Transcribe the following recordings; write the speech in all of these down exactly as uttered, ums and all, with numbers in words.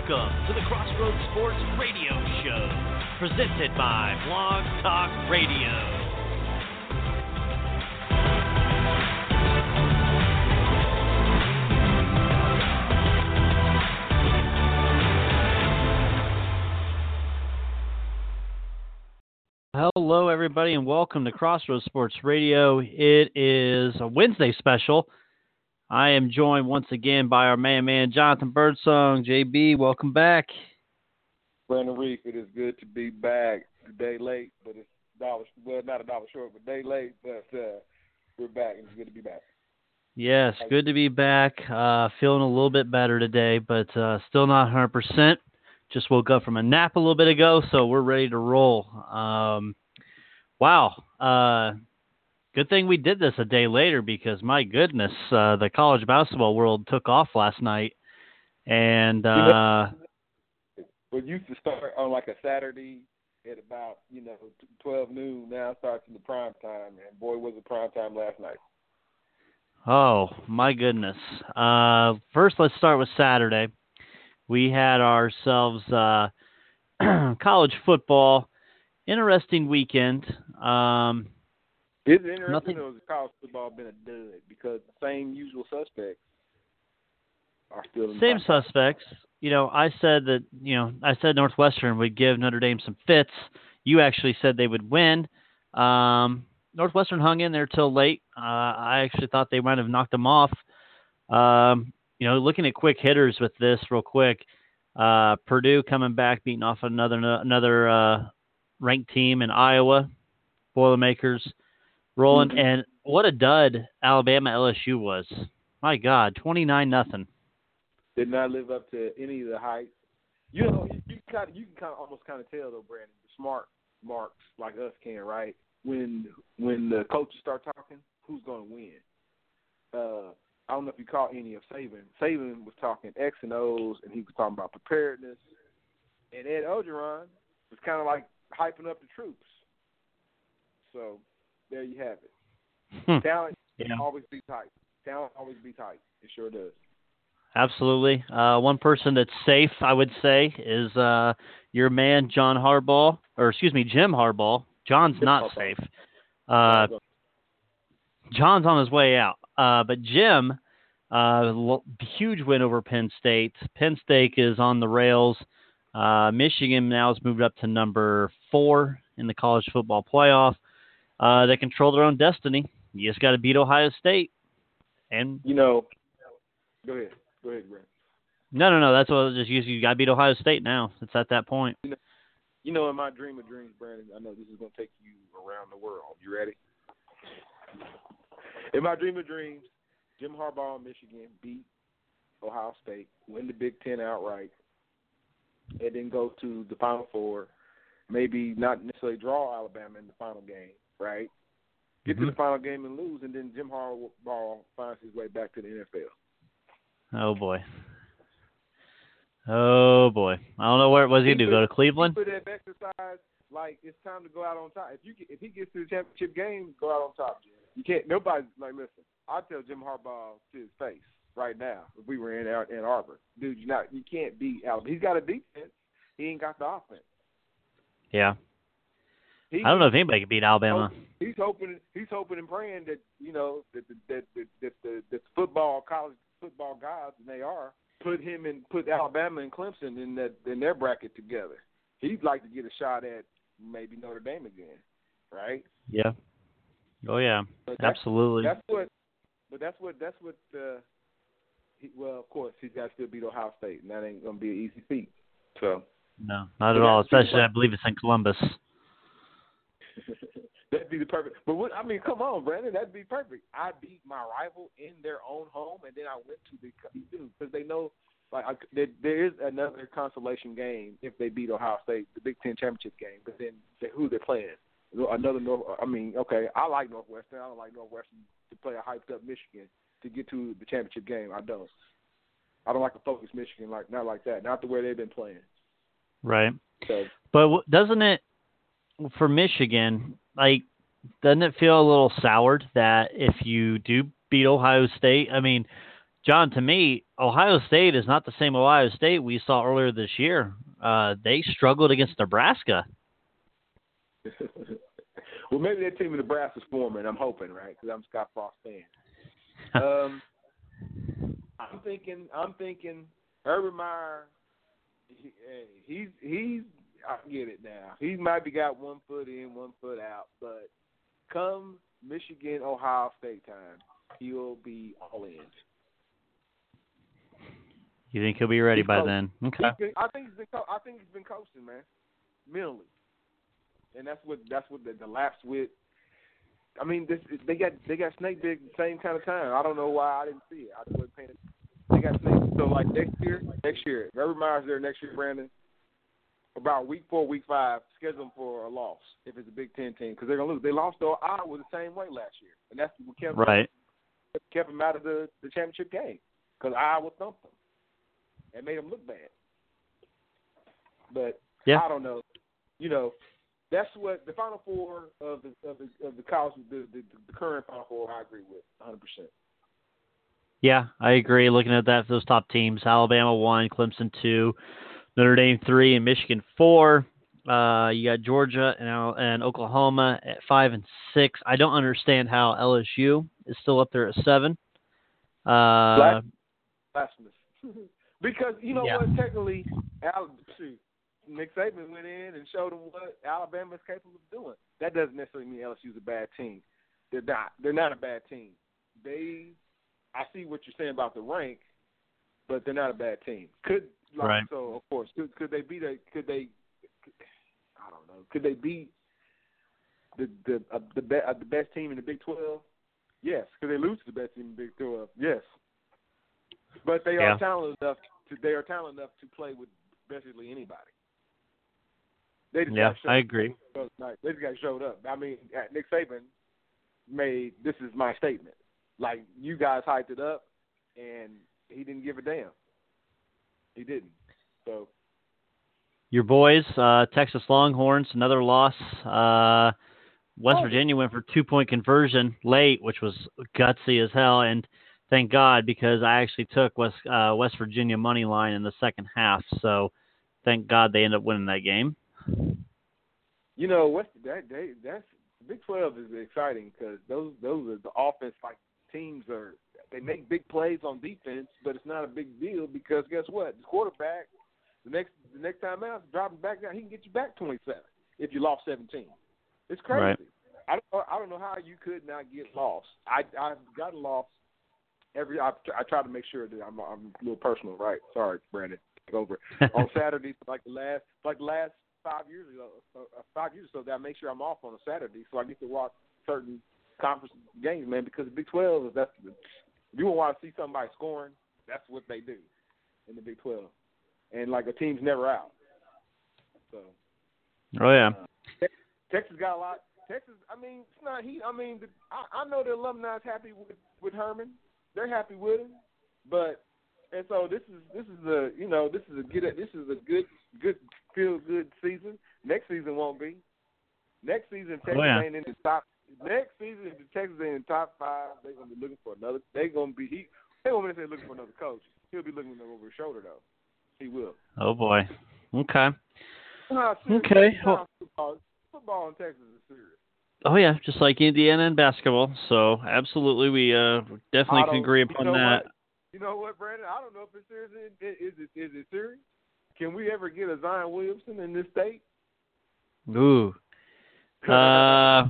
Welcome to the Crossroads Sports Radio Show, presented by Blog Talk Radio. Hello, everybody, and welcome to Crossroads Sports Radio. It is a Wednesday special. I am joined once again by our man, man, Jonathan Birdsong. J B, welcome back. Brandon Reef, it is good to be back. A day late, but it's dollar well, not a dollar short, but day late, but uh, we're back, and it's good to be back. Yes, good to be back. Uh, feeling a little bit better today, but uh, still not one hundred percent. Just woke up from a nap a little bit ago, so we're ready to roll. Um, wow. Uh, good thing we did this a day later because, my goodness, uh, the college basketball world took off last night. And uh, it used to start on like a Saturday at about, you know, twelve noon. Now it starts in the prime time, and boy, was it prime time last night. Oh, my goodness. Uh, first, let's start with Saturday. We had ourselves uh, college football. Interesting weekend. Um, Is it interesting nothing... or has college football been a dud? Because the same usual suspects are still in Same the suspects. You know, I said that, you know, I said Northwestern would give Notre Dame some fits. You actually said they would win. Um, Northwestern hung in there till late. Uh, I actually thought they might have knocked them off. Um, you know, looking at quick hitters with this real quick, uh, Purdue coming back, beating off another another uh, ranked team in Iowa, Boilermakers rolling. Mm-hmm. And what a dud Alabama L S U was. My God, twenty-nine nothing. Did not live up to any of the hype. You know, you, you kind of you can kind of almost kind of tell though, Brandon, the smart marks like us can, right? When when the coaches start talking, who's going to win? Uh, I don't know if you caught any of Saban. Saban was talking X and O's, and he was talking about preparedness. And Ed Orgeron was kind of like hyping up the troops. So there you have it. Hmm. Talent yeah. always be tight. Talent always be tight. It sure does. Absolutely. Uh, one person that's safe, I would say, is uh, your man, John Harbaugh, or excuse me, Jim Harbaugh. John's Jim not Harbaugh. safe. Uh, John's on his way out. Uh, but Jim, uh, huge win over Penn State. Penn State is on the rails. Uh, Michigan now has moved up to number four in the college football playoff. Uh, they control their own destiny. You just got to beat Ohio State. And you know, go ahead. Go ahead, Brent. No, no, no. That's what I was just using. You got to beat Ohio State now. It's at that point. You know, you know, in my dream of dreams, Brandon, I know this is going to take you around the world. You ready? In my dream of dreams, Jim Harbaugh and Michigan beat Ohio State, win the Big Ten outright, and then go to the Final Four, maybe not necessarily draw Alabama in the final game, right? Get mm-hmm. to the final game and lose, and then Jim Harbaugh finds his way back to the N F L. Oh, boy. Oh, boy. I don't know where it was he, he do. Go to Cleveland? He put that exercise, like, it's time to go out on top. If you if he gets to the championship game, go out on top, Jim. You can't – nobody – like, listen, I'll tell Jim Harbaugh to his face right now if we were in Ann Arbor. Dude, you not you can't beat Alabama. He's got a defense. He ain't got the offense. Yeah. He, I don't know if anybody can beat Alabama. He's hoping he's hoping and praying that, you know, that the, that, that, that, that the football, college football gods, and they are, put him in, put Alabama and Clemson in that in their bracket together. He'd like to get a shot at maybe Notre Dame again, right? Yeah. Oh yeah, that's, absolutely. That's what, but that's what that's what. Uh, he, well, of course, he's got to still beat Ohio State, and that ain't gonna be an easy feat. So. No, not at all. Especially, I believe it's in Columbus. That'd be the perfect. But what, I mean, come on, Brandon, that'd be perfect. I beat my rival in their own home, and then I went to the because they know like I, there, there is another consolation game if they beat Ohio State, the Big Ten championship game. But then they, who they're playing? Another North. I mean, okay, I like Northwestern. I don't like Northwestern to play a hyped up Michigan to get to the championship game. I don't. I don't like to focus Michigan like not like that. Not the way they've been playing. Right. So, but doesn't it for Michigan? Like, doesn't it feel a little soured that if you do beat Ohio State, I mean, John, to me, Ohio State is not the same Ohio State we saw earlier this year. Uh, they struggled against Nebraska. Well, maybe that team in Nebraska's forming. I'm hoping, right? Because I'm a Scott Frost fan. um, I'm thinking. I'm thinking. Urban Meyer. He, he's he's. I get it now. He might be got one foot in, one foot out, but come Michigan, Ohio State time, he'll be all in. You think he'll be ready he's by coasting. then? Okay. Been, I think he's been. Co- I think he's been coasting, man, mentally, and that's what that's what the, the lapse with. I mean, this they got they got Snake Big the same kind of time. I don't know why I didn't see it. I just wasn't paying attention. They got Snake. So like next year, next year, if Urban Meyer's there next year, Brandon. About week four, week five, schedule them for a loss if it's a Big Ten team because they're gonna lose. They lost to Iowa the same way last year, and that's what kept right. them, kept them out of the, the championship game because Iowa thumped them and made them look bad. But yeah. I don't know. You know, that's what the Final Four of the of the of the college, the, the, the current Final Four, I agree with one hundred percent. Yeah, I agree. Looking at that, those top teams: Alabama one, Clemson two. Notre Dame three and Michigan four. Uh, you got Georgia and, and Oklahoma at five and six. I don't understand how L S U is still up there at seven. Uh, Blasphemous. Because you know yeah. what? Technically, Al, shoot, Nick Saban went in and showed them what Alabama is capable of doing. That doesn't necessarily mean L S U is a bad team. They're not. They're not a bad team. They. I see what you're saying about the rank, but they're not a bad team. Could Like, right. So of course, could, could they beat a? Could they? I don't know. Could they beat the the uh, the, be, uh, the best team in the Big twelve? Yes. Could they lose to the best team in the Big twelve? Yes. But they yeah. are talented enough to. They are talented enough to play with basically anybody. They just yeah, got I agree. Up. They just got showed up. I mean, Nick Saban made this is my statement. Like you guys hyped it up, and he didn't give a damn. He didn't. So your boys, uh, Texas Longhorns, another loss. Uh, West oh. Virginia went for two-point conversion late, which was gutsy as hell, and thank God because I actually took West uh, West Virginia money line in the second half. So thank God they ended up winning that game. You know, West that they, that's Big twelve is exciting because those those are the offense like teams are. They make big plays on defense, but it's not a big deal because guess what? The quarterback, the next the next time out, dropping back down, he can get you back twenty-seven if you lost seventeen. It's crazy. Right. I don't I don't know how you could not get lost. I I've gotten lost every. I, I try to make sure that I'm I'm a little personal, right? Sorry, Brandon. Take over on Saturdays like the last like the last five years ago, uh, five years or so. That I make sure I'm off on a Saturday so I get to watch certain conference games, man. Because the Big twelve is that's the if you want to see somebody scoring, that's what they do in the Big twelve. And, like, a team's never out. So. Oh, yeah. Uh, Texas got a lot. Texas, I mean, it's not he. I mean, the, I, I know the alumni is happy with, with Herman. They're happy with him. But, and so this is, this is a, you know, this is a good, this is a good, good, feel good season. Next season won't be. Next season, Texas oh, yeah. ain't in the top. Next season, if the Texas ain't in the top five, they're gonna be looking for another. They're gonna be. He, they won't necessarily looking for another coach. He'll be looking over his shoulder though. He will. Oh boy. Okay. Uh, okay. Well, football, football in Texas is serious. Oh yeah, just like Indiana and basketball. So absolutely, we uh, definitely can agree upon you know that. What? You know what, Brandon? I don't know if it's serious. Is it? Is it serious? Can we ever get a Zion Williamson in this state? Ooh. Uh.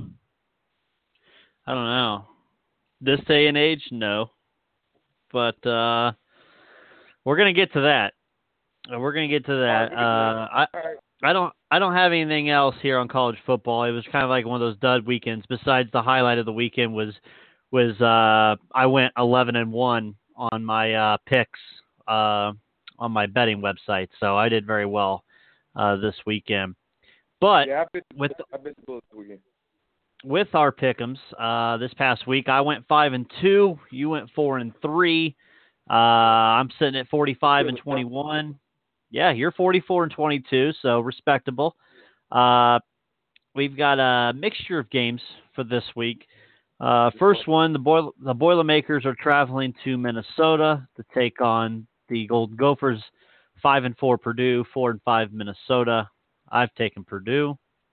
I don't know. This day and age, no. But uh, we're gonna get to that. We're gonna get to that. Uh, I I don't I don't have anything else here on college football. It was kind of like one of those dud weekends. Besides, the highlight of the weekend was was uh, I went eleven and one on my uh, picks uh, on my betting website, so I did very well uh, this weekend. But yeah, I bet, with I bet the Bulls this weekend. With our pick'ems uh, this past week, I went five and two. You went four and three. Uh, I'm sitting at forty-five and twenty-one. Yeah, you're forty-four and twenty-two, so respectable. Uh, we've got a mixture of games for this week. Uh, first one, the Boil- the Boilermakers are traveling to Minnesota to take on the Golden Gophers. Five and four Purdue, four and five Minnesota. I've taken Purdue.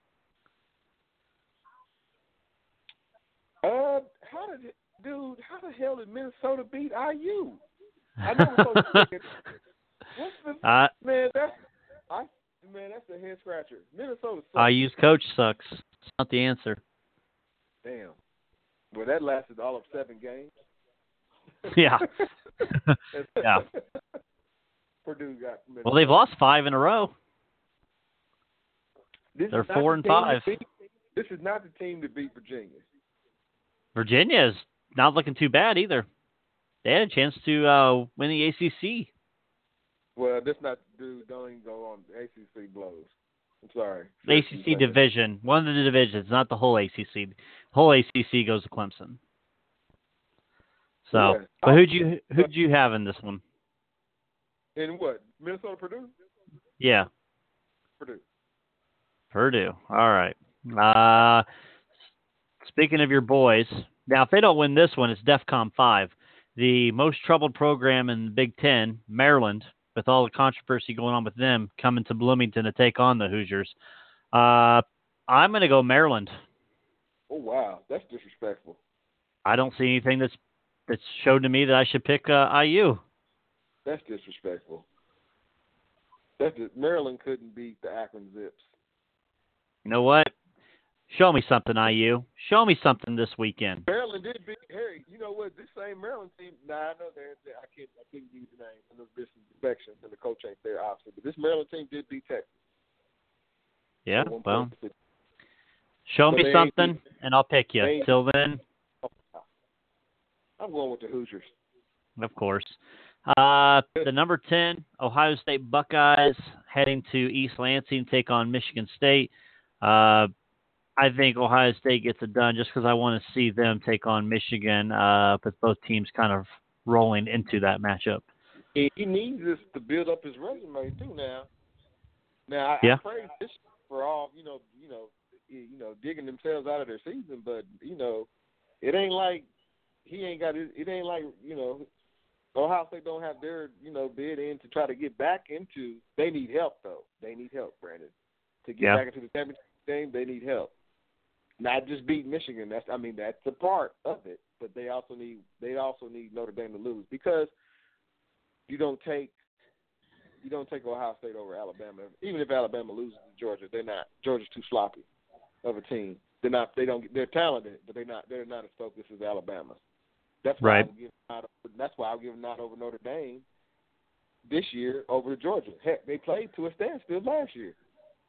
Uh, how did it, dude? How the hell did Minnesota beat I U? I know we're supposed to take it. What's the uh, man? That's I man. That's a head scratcher. Minnesota sucks. I U's coach sucks. It's not the answer. Damn. Well, that lasted all of seven games. Yeah. Yeah. Purdue got Minnesota. Well, they've lost five in a row. This They're is not four the and team five. to beat- This is not the team to beat Virginia. Virginia is not looking too bad either. They had a chance to uh, win the A C C. Well, this not dude. Don't even go on. A C C blows. I'm sorry. A C C division, one of the divisions, not the whole A C C. The whole A C C goes to Clemson. So, Yeah. but who'd you who'd you have in this one? In what? Minnesota, Purdue? Yeah, Purdue. Purdue. All right. Uh, speaking of your boys, now if they don't win this one, it's DEFCON five, the most troubled program in the Big Ten, Maryland, with all the controversy going on with them, coming to Bloomington to take on the Hoosiers. Uh, I'm going to go Maryland. Oh wow, that's disrespectful. I don't see anything that's that's showed to me that I should pick uh, I U. That's disrespectful. That's just, Maryland couldn't beat the Akron Zips. You know what? Show me something, I U. Show me something this weekend. Maryland did beat Harry. You know what? This same Maryland team. Nah, I know they're. they're I can't. I can't give you the name. I know there's some defections, and the coach ain't there, obviously. But this Maryland team did beat Texas. Yeah. One Well, point. show So me they something, ain't- and I'll pick you. they ain't- Till then, I'm going with the Hoosiers. of course. Uh, the number ten, Ohio State Buckeyes, heading to East Lansing to take on Michigan State. Uh, I think Ohio State gets it done just because I want to see them take on Michigan, uh, with both teams kind of rolling into that matchup. He, he needs this to build up his resume too. Now, now I, Yeah. I praise this for all you know, you know, you know, digging themselves out of their season, but you know, it ain't like he ain't got it. It ain't like you know, Ohio State don't have their you know bid in to try to get back into. They need help though. They need help, Brandon, to get Yeah. back into the championship game. They need help. Not just beat Michigan. That's I mean that's a part of it, but they also need they also need Notre Dame to lose because you don't take you don't take Ohio State over Alabama. Even if Alabama loses to Georgia, they're not Georgia's too sloppy of a team. They're not they don't they're talented, but they're not they're not as focused as Alabama. That's why Right. I'm giving not over, that's why I'm giving not over Notre Dame this year over Georgia. Heck, they played to a standstill last year.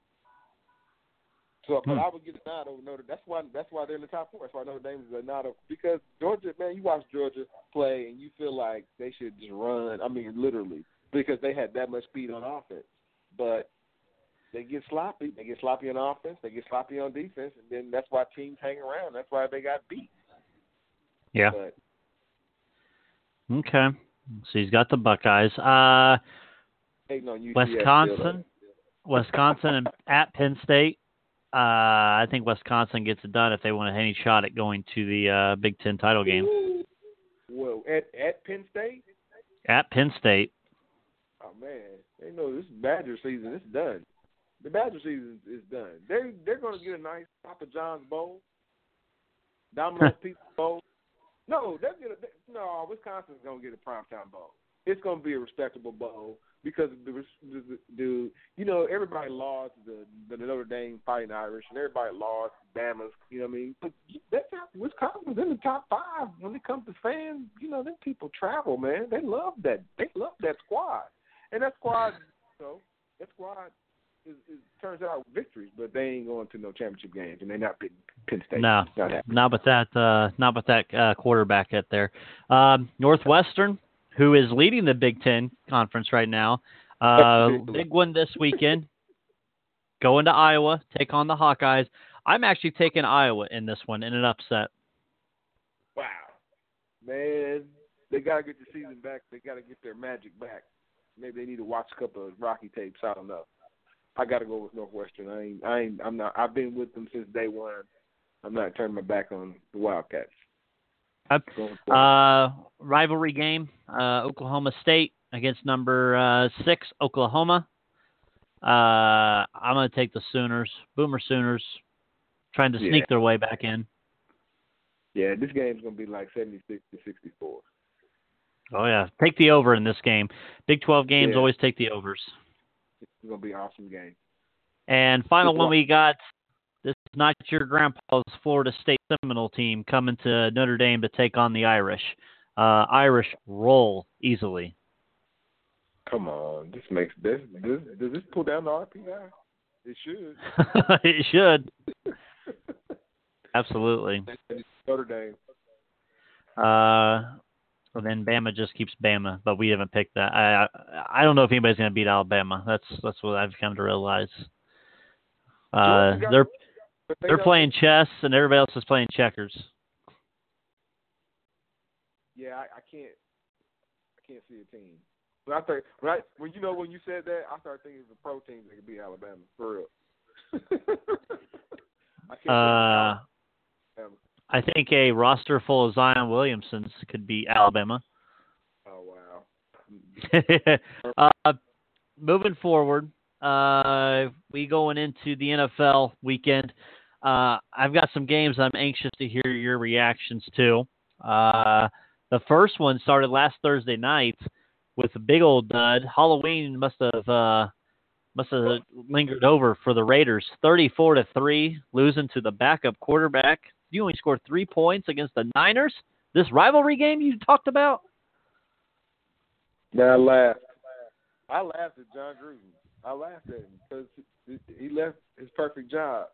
So, but Hmm. I would give a nod over Notre. That's why. That's why they're in the top four. That's why Notre Dame is a nod over because Georgia. Man, you watch Georgia play and you feel like they should just run. I mean, literally, because they had that much speed on offense. But they get sloppy. They get sloppy on offense. They get sloppy on defense, and then that's why teams hang around. That's why they got beat. Yeah. But Okay. So he's got the Buckeyes. Uh, hating on U C F still, Wisconsin, Wisconsin and at Penn State. Uh, I think Wisconsin gets it done if they want any shot at going to the uh, Big Ten title game. Whoa, at at Penn State. At Penn State. Oh man, they know this Badger season is done. The Badger season is done. They they're going to get a nice Papa John's bowl, Domino's Pizza bowl. No, they're gonna they, no. Wisconsin's going to get a primetime bowl. It's going to be a respectable bowl because the, the, the you know everybody lost the the Notre Dame Fighting Irish and everybody lost Bama's. You know what I mean? But that's not Wisconsin's in the top five when it comes to fans. You know, them people travel, man. They love that. They love that squad, and that squad, you know, that squad is, is turns out victories, but they ain't going to no championship games, and they're not beating Penn State. No, not happening. not with that. Uh, not with that uh, quarterback at there. Um, Northwestern, who is leading the Big Ten conference right now. Uh, big one this weekend. Going to Iowa, take on the Hawkeyes. I'm actually taking Iowa in this one in an upset. Wow, man, they gotta get the season back. They gotta get their magic back. Maybe they need to watch a couple of Rocky tapes. I don't know. I gotta go with Northwestern. I ain't. I ain't. I'm not. I've been with them since day one. I'm not turning my back on the Wildcats. Uh, rivalry game, uh, Oklahoma State against number uh, six, Oklahoma. Uh, I'm going to take the Sooners. Boomer Sooners trying to Yeah. sneak their way back in. Yeah, this game's going to be like seventy-six to sixty-four. Oh, yeah. Take the over in this game. Big twelve games Yeah. always take the overs. It's going to be an awesome game. And final Just one watch. we got, this is not your grandpa's Florida State Seminole team coming to Notre Dame to take on the Irish. Uh, Irish roll easily. Come on. This makes this, this does this pull down the R P I? It should. It should. Absolutely. Notre Dame. Uh, and then Bama just keeps Bama, but we haven't picked that. I I, I don't know if anybody's going to beat Alabama. That's that's what I've come to realize. Uh, they're they're playing chess, and everybody else is playing checkers. Yeah, I, I can't. I can't see a team. But I think right when you know when you said that, I started thinking of the pro teams that could beat Alabama for real. I can't uh, I think a roster full of Zion Williamsons could beat Alabama. Oh wow. uh, moving forward, uh, we going into the N F L weekend. Uh, I've got some games I'm anxious to hear your reactions to. Uh, the first one started last Thursday night with a big old dud. Halloween must have uh, must have lingered over for the Raiders. thirty-four to three, losing to the backup quarterback. You only scored three points against the Niners. This rivalry game you talked about. Yeah, I laughed. I laughed at John Gruden. I laughed at him because he left his perfect job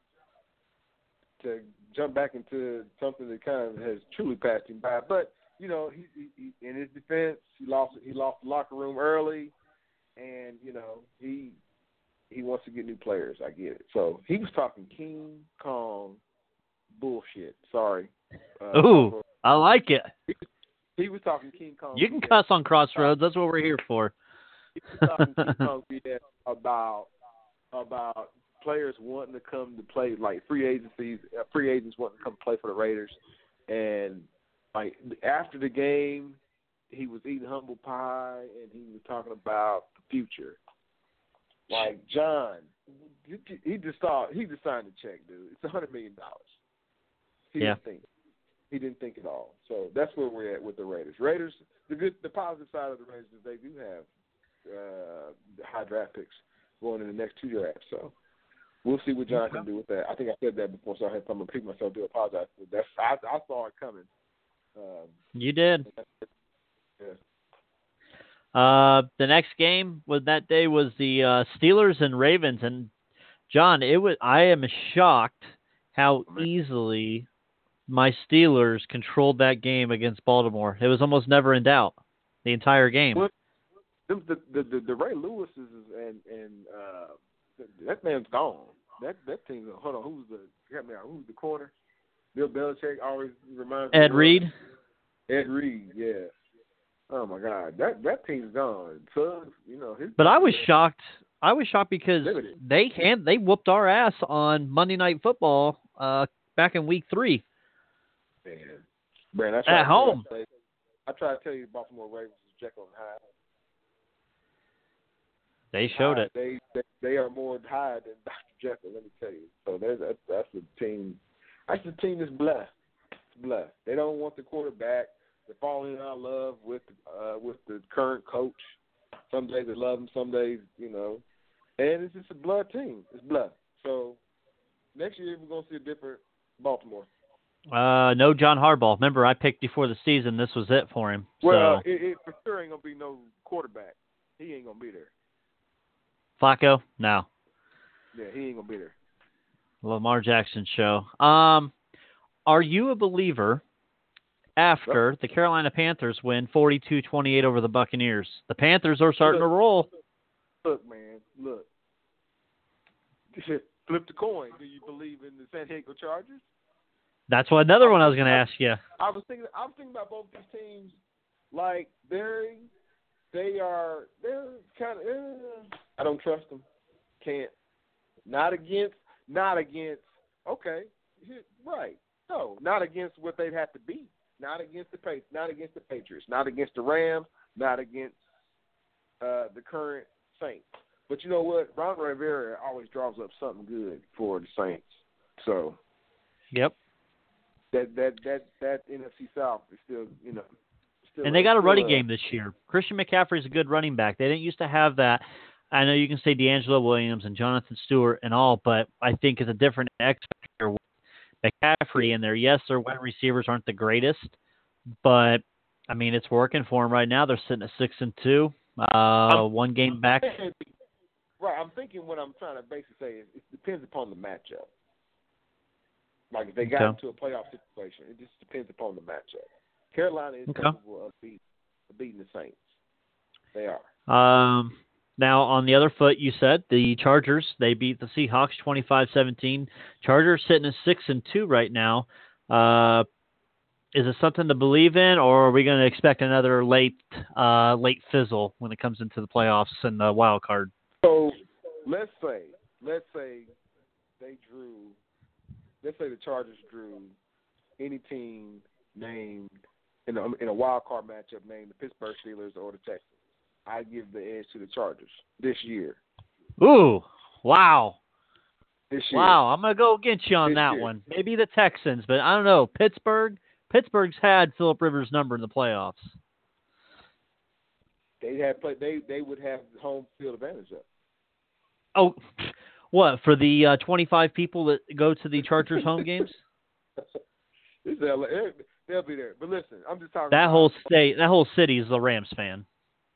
to jump back into something that kind of has truly passed him by. But you know, he, he, he in his defense, he lost he lost the locker room early, and you know he he wants to get new players. I get it. So he was talking King Kong bullshit. Sorry. Uh, Ooh, I like it. He, he was talking King Kong. You can cuss on Crossroads. That's what we're here for. He was talking King Kong about about players wanting to come to play, like free agencies, uh, free agents wanting to come play for the Raiders, and like after the game, he was eating humble pie and he was talking about the future. Like John, he just thought he just signed a check, dude. It's a hundred million dollars. He yeah. didn't think. He didn't think at all. So that's where we're at with the Raiders. Raiders, the good, the positive side of the Raiders is they do have uh, high draft picks going in the next two drafts. So we'll see what John can do with that. I think I said that before, so I had to repeat myself. Do apologize. That's I, I saw it coming. Um, you did. Yeah. Uh, the next game was that day was the uh, Steelers and Ravens, and John, it was. I am shocked how oh, easily my Steelers controlled that game against Baltimore. It was almost never in doubt the entire game. Well, the, the the the Ray Lewis is and and uh, that man's gone. That that team. Hold on, who's the? Help me out. Who's the corner? Bill Belichick always reminds me. Ed Reed. Ed Reed, yeah. Oh my God, that that team's gone. So you know, his, but I was shocked. I was shocked because limited. they can they whooped our ass on Monday Night Football uh, back in week three. Man, man, I try at to home. Tell you, I try to tell you, Baltimore Ravens is Jekyll and Hyde. They showed Hyde, it. They, they they are more Hyde than Doctor Jekyll. Let me tell you. So there's that's, that's a team. That's a team that's blessed. Blessed. They don't want the quarterback. They're falling in love with uh, with the current coach. Some days they love him. Some days, you know, and it's just a blood team. It's blood. So next year we're gonna see a different Baltimore. Uh, no John Harbaugh. Remember, I picked before the season. This was it for him. Well, so. it, it for sure ain't gonna be no quarterback. He ain't gonna be there. Flacco? No. Yeah, he ain't gonna be there. Lamar Jackson show. Um, are you a believer after Yep. the Carolina Panthers win forty-two twenty-eight over the Buccaneers? The Panthers are starting look, to roll. Look, man, look. Flip the coin. Do you believe in the San Diego Chargers? That's what another one I was going to ask you. I was thinking. I was thinking about both these teams. Like they're, they are, they're kind of. Eh, I don't trust them. Can't. Not against. Not against. Okay, right. No, not against what they'd have to be Not against the Pa- not against the Patriots, not against the Rams, not against uh, the current Saints. But you know what? Ron Rivera always draws up something good for the Saints. So, yep. That that that that N F C South is still, you know, still. And they got a running a, game this year. Christian McCaffrey's a good running back. They didn't used to have that. I know you can say D'Angelo Williams and Jonathan Stewart and all, but I think it's a different X factor with McCaffrey in there. Yes, their wide receivers aren't the greatest, but I mean it's working for them right now. They're sitting at six and two, uh, one game back. Right, I'm thinking what I'm trying to basically say is it depends upon the matchup. Like if they got okay. into a playoff situation, it just depends upon the matchup. Carolina is okay. capable of beating, of beating the Saints. They are. Um. Now, on the other foot, you said the Chargers, they beat the Seahawks twenty-five seventeen. Chargers sitting at six and two right now. Uh, is it something to believe in, or are we going to expect another late uh, late fizzle when it comes into the playoffs and the wild card? So let's say, let's say they drew, let's say the Chargers drew any team named in a, in a wild card matchup named the Pittsburgh Steelers or the Texans. I give the edge to the Chargers this year. Ooh, wow. This year. Wow, I'm going to go against you on this that year. one. Maybe the Texans, but I don't know. Pittsburgh, Pittsburgh's had Phillip Rivers' number in the playoffs. They had play, they they would have home field advantage up. Oh, what, for the uh, twenty-five people that go to the Chargers home games? This is L A. They'll be there. But listen, I'm just talking That about whole state, that whole city is a Rams fan.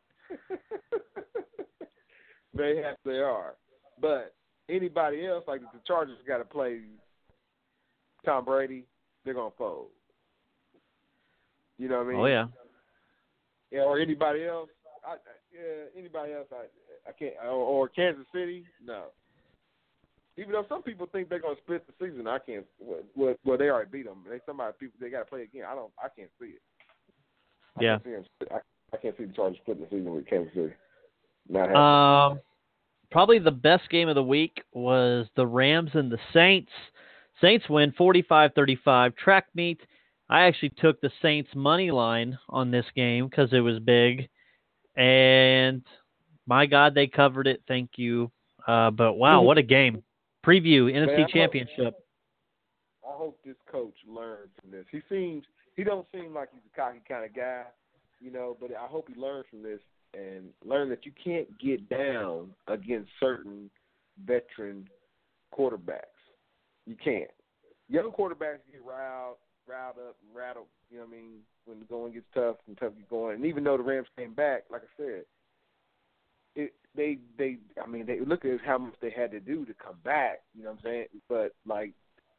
They have, they are. But anybody else, like if the Chargers got to play Tom Brady, they're going to fold. You know what I mean? Oh, yeah. Yeah, or anybody else. I, yeah, anybody else, I, I can't. Or, or Kansas City, no. Even though some people think they're going to split the season, I can't. Well, well they already beat them. They somebody people they got to play again. I don't. I can't see it. I yeah. Can't see them, I, I can't see the Chargers splitting the season with Kansas City. Not happening. Um, probably the best game of the week was the Rams and the Saints. Saints win forty-five thirty-five. Track meet. I actually took the Saints money line on this game because it was big, and my God, they covered it. Thank you. Uh, but wow, what a game! Preview N F C Man, I Championship. Hope, I hope this coach learns from this. He seems he don't seem like he's a cocky kind of guy, you know. But I hope he learns from this and learn that you can't get down against certain veteran quarterbacks. You can't. Young quarterbacks get riled, riled up and rattled. You know what I mean? When the going gets tough and tough gets going. And even though the Rams came back, like I said, it, they they I mean they look at how much they had to do to come back. You know what I'm saying? But like,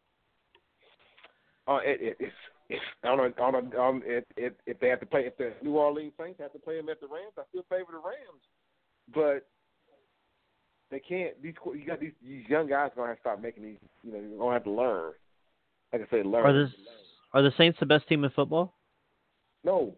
uh, it, it, it's it's I don't know I don't know um, if, if if they have to play if the New Orleans Saints have to play them at the Rams, I still favor the Rams, but they can't. These you got these, these young guys gonna have to start making these. You know, you're gonna have to learn. Like I said, learn. Are the are the Saints the best team in football? No.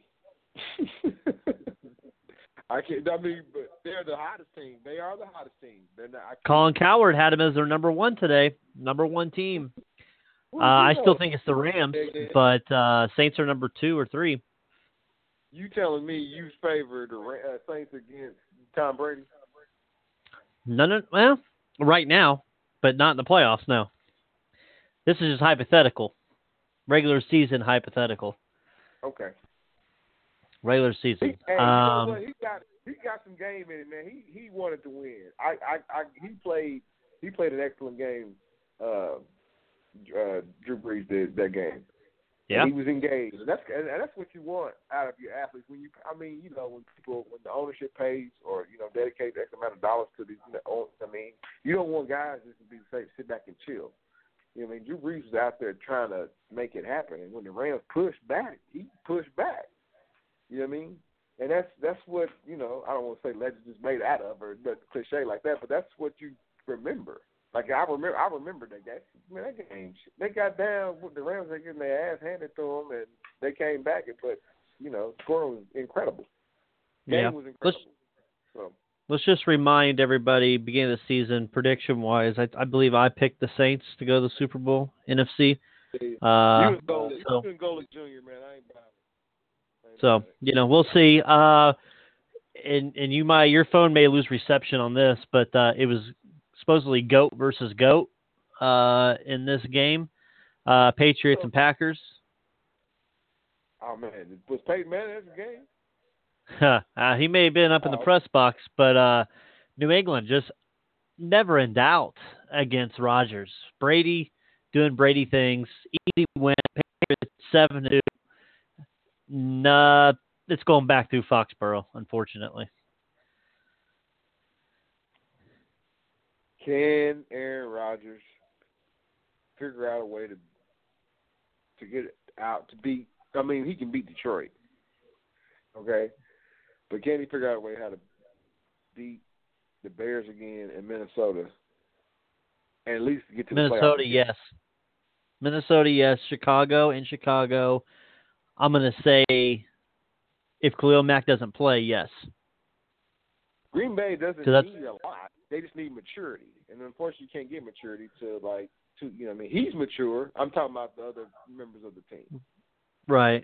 I can't. I mean, but they're the hottest team. They are the hottest team. They're not. I Colin Cowherd had them as their number one today, number one team. Well, uh, I know. still think it's the Rams, but uh, Saints are number two or three. You telling me you favor the uh, Saints against Tom Brady? None of, well, right now, but not in the playoffs. No, this is just hypothetical, regular season hypothetical. Okay. Regular season. He, hey, um, you know what? He got he got some game in it, man. He he wanted to win. I I, I he played he played an excellent game. Uh, uh, Drew Brees did that game. Yeah. And he was engaged. And that's and that's what you want out of your athletes. When you, I mean, you know, when people when the ownership pays or you know dedicate X amount of dollars to these. I mean, you don't want guys just to be safe, sit back and chill. You know, what I mean, Drew Brees was out there trying to make it happen, and when the Rams pushed back, he pushed back. You know what I mean? And that's that's what, you know, I don't want to say legends is made out of or but cliche like that, but that's what you remember. Like I remember I remember that game. Man, that game they got down with the Rams, they getting their ass handed to them and they came back and put, you know, scoring was incredible. Game yeah. was incredible. Let's, so. let's just remind everybody, beginning of the season, prediction wise, I, I believe I picked the Saints to go to the Super Bowl, N F C. Uh, you and Golick, so, you and Golick Junior, man, I ain't buying it. I ain't so buying it. you know, we'll see. Uh, and and you might your phone may lose reception on this, but uh, it was supposedly goat versus goat uh, in this game. Uh, Patriots and Packers. Oh man, was Peyton Manning at the game? uh, he may have been up in the Oh. press box, but uh, New England just never in doubt against Rodgers. Brady doing Brady things, easy win. Patriots seven to two. Nah, it's going back through Foxborough, unfortunately. Can Aaron Rodgers figure out a way to to get it out to beat? I mean, he can beat Detroit, okay, but can he figure out a way how to beat the Bears again in Minnesota, and at least get to the Minnesota, playoffs? yes. Minnesota, yes. Chicago, in Chicago. I'm going to say if Khalil Mack doesn't play, yes. Green Bay doesn't need a lot. They just need maturity. And unfortunately, you can't get maturity to, like, to, you know what I mean? He's mature. I'm talking about the other members of the team. Right.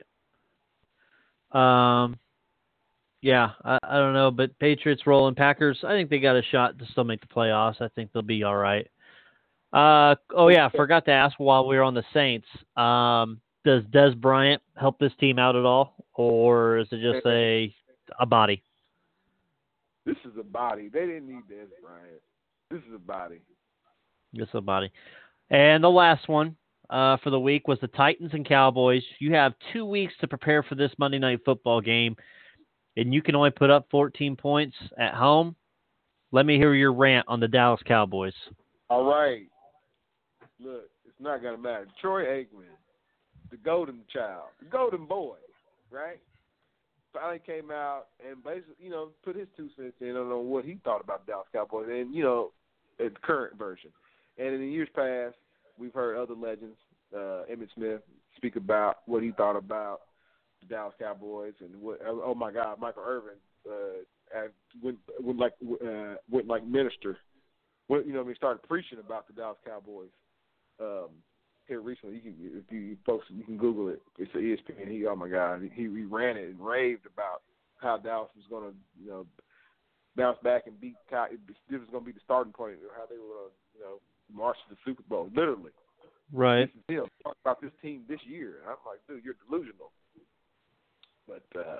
Um. Yeah, I, I don't know, but Patriots rolling. Packers, I think they got a shot to still make the playoffs. I think they'll be all right. Uh, oh, yeah, forgot to ask while we were on the Saints. Um, does Des Bryant help this team out at all, or is it just a a body? This is a body. They didn't need Des Bryant. This is a body. Just a body. And the last one uh, for the week was the Titans and Cowboys. You have two weeks to prepare for this Monday Night Football game, and you can only put up fourteen points at home. Let me hear your rant on the Dallas Cowboys. All right. Look, it's not going to matter. Troy Aikman, the golden child, the golden boy, right? Finally came out and basically, you know, put his two cents in on what he thought about the Dallas Cowboys and, you know, the current version. And in the years past, we've heard other legends, uh, Emmitt Smith, speak about what he thought about the Dallas Cowboys and what, oh my God, Michael Irvin uh, went, went like uh, went like minister, went, you know, what I mean, started preaching about the Dallas Cowboys. Um, here recently, you can, if you folks, you can Google it. It's the E S P N. He, oh my God, he, he ran it and raved about how Dallas was going to, you know, bounce back and beat. This was going to be the starting point of how they were going to, you know, march to the Super Bowl. Literally, right? This is him talking about this team this year. And I'm like, dude, you're delusional. But uh,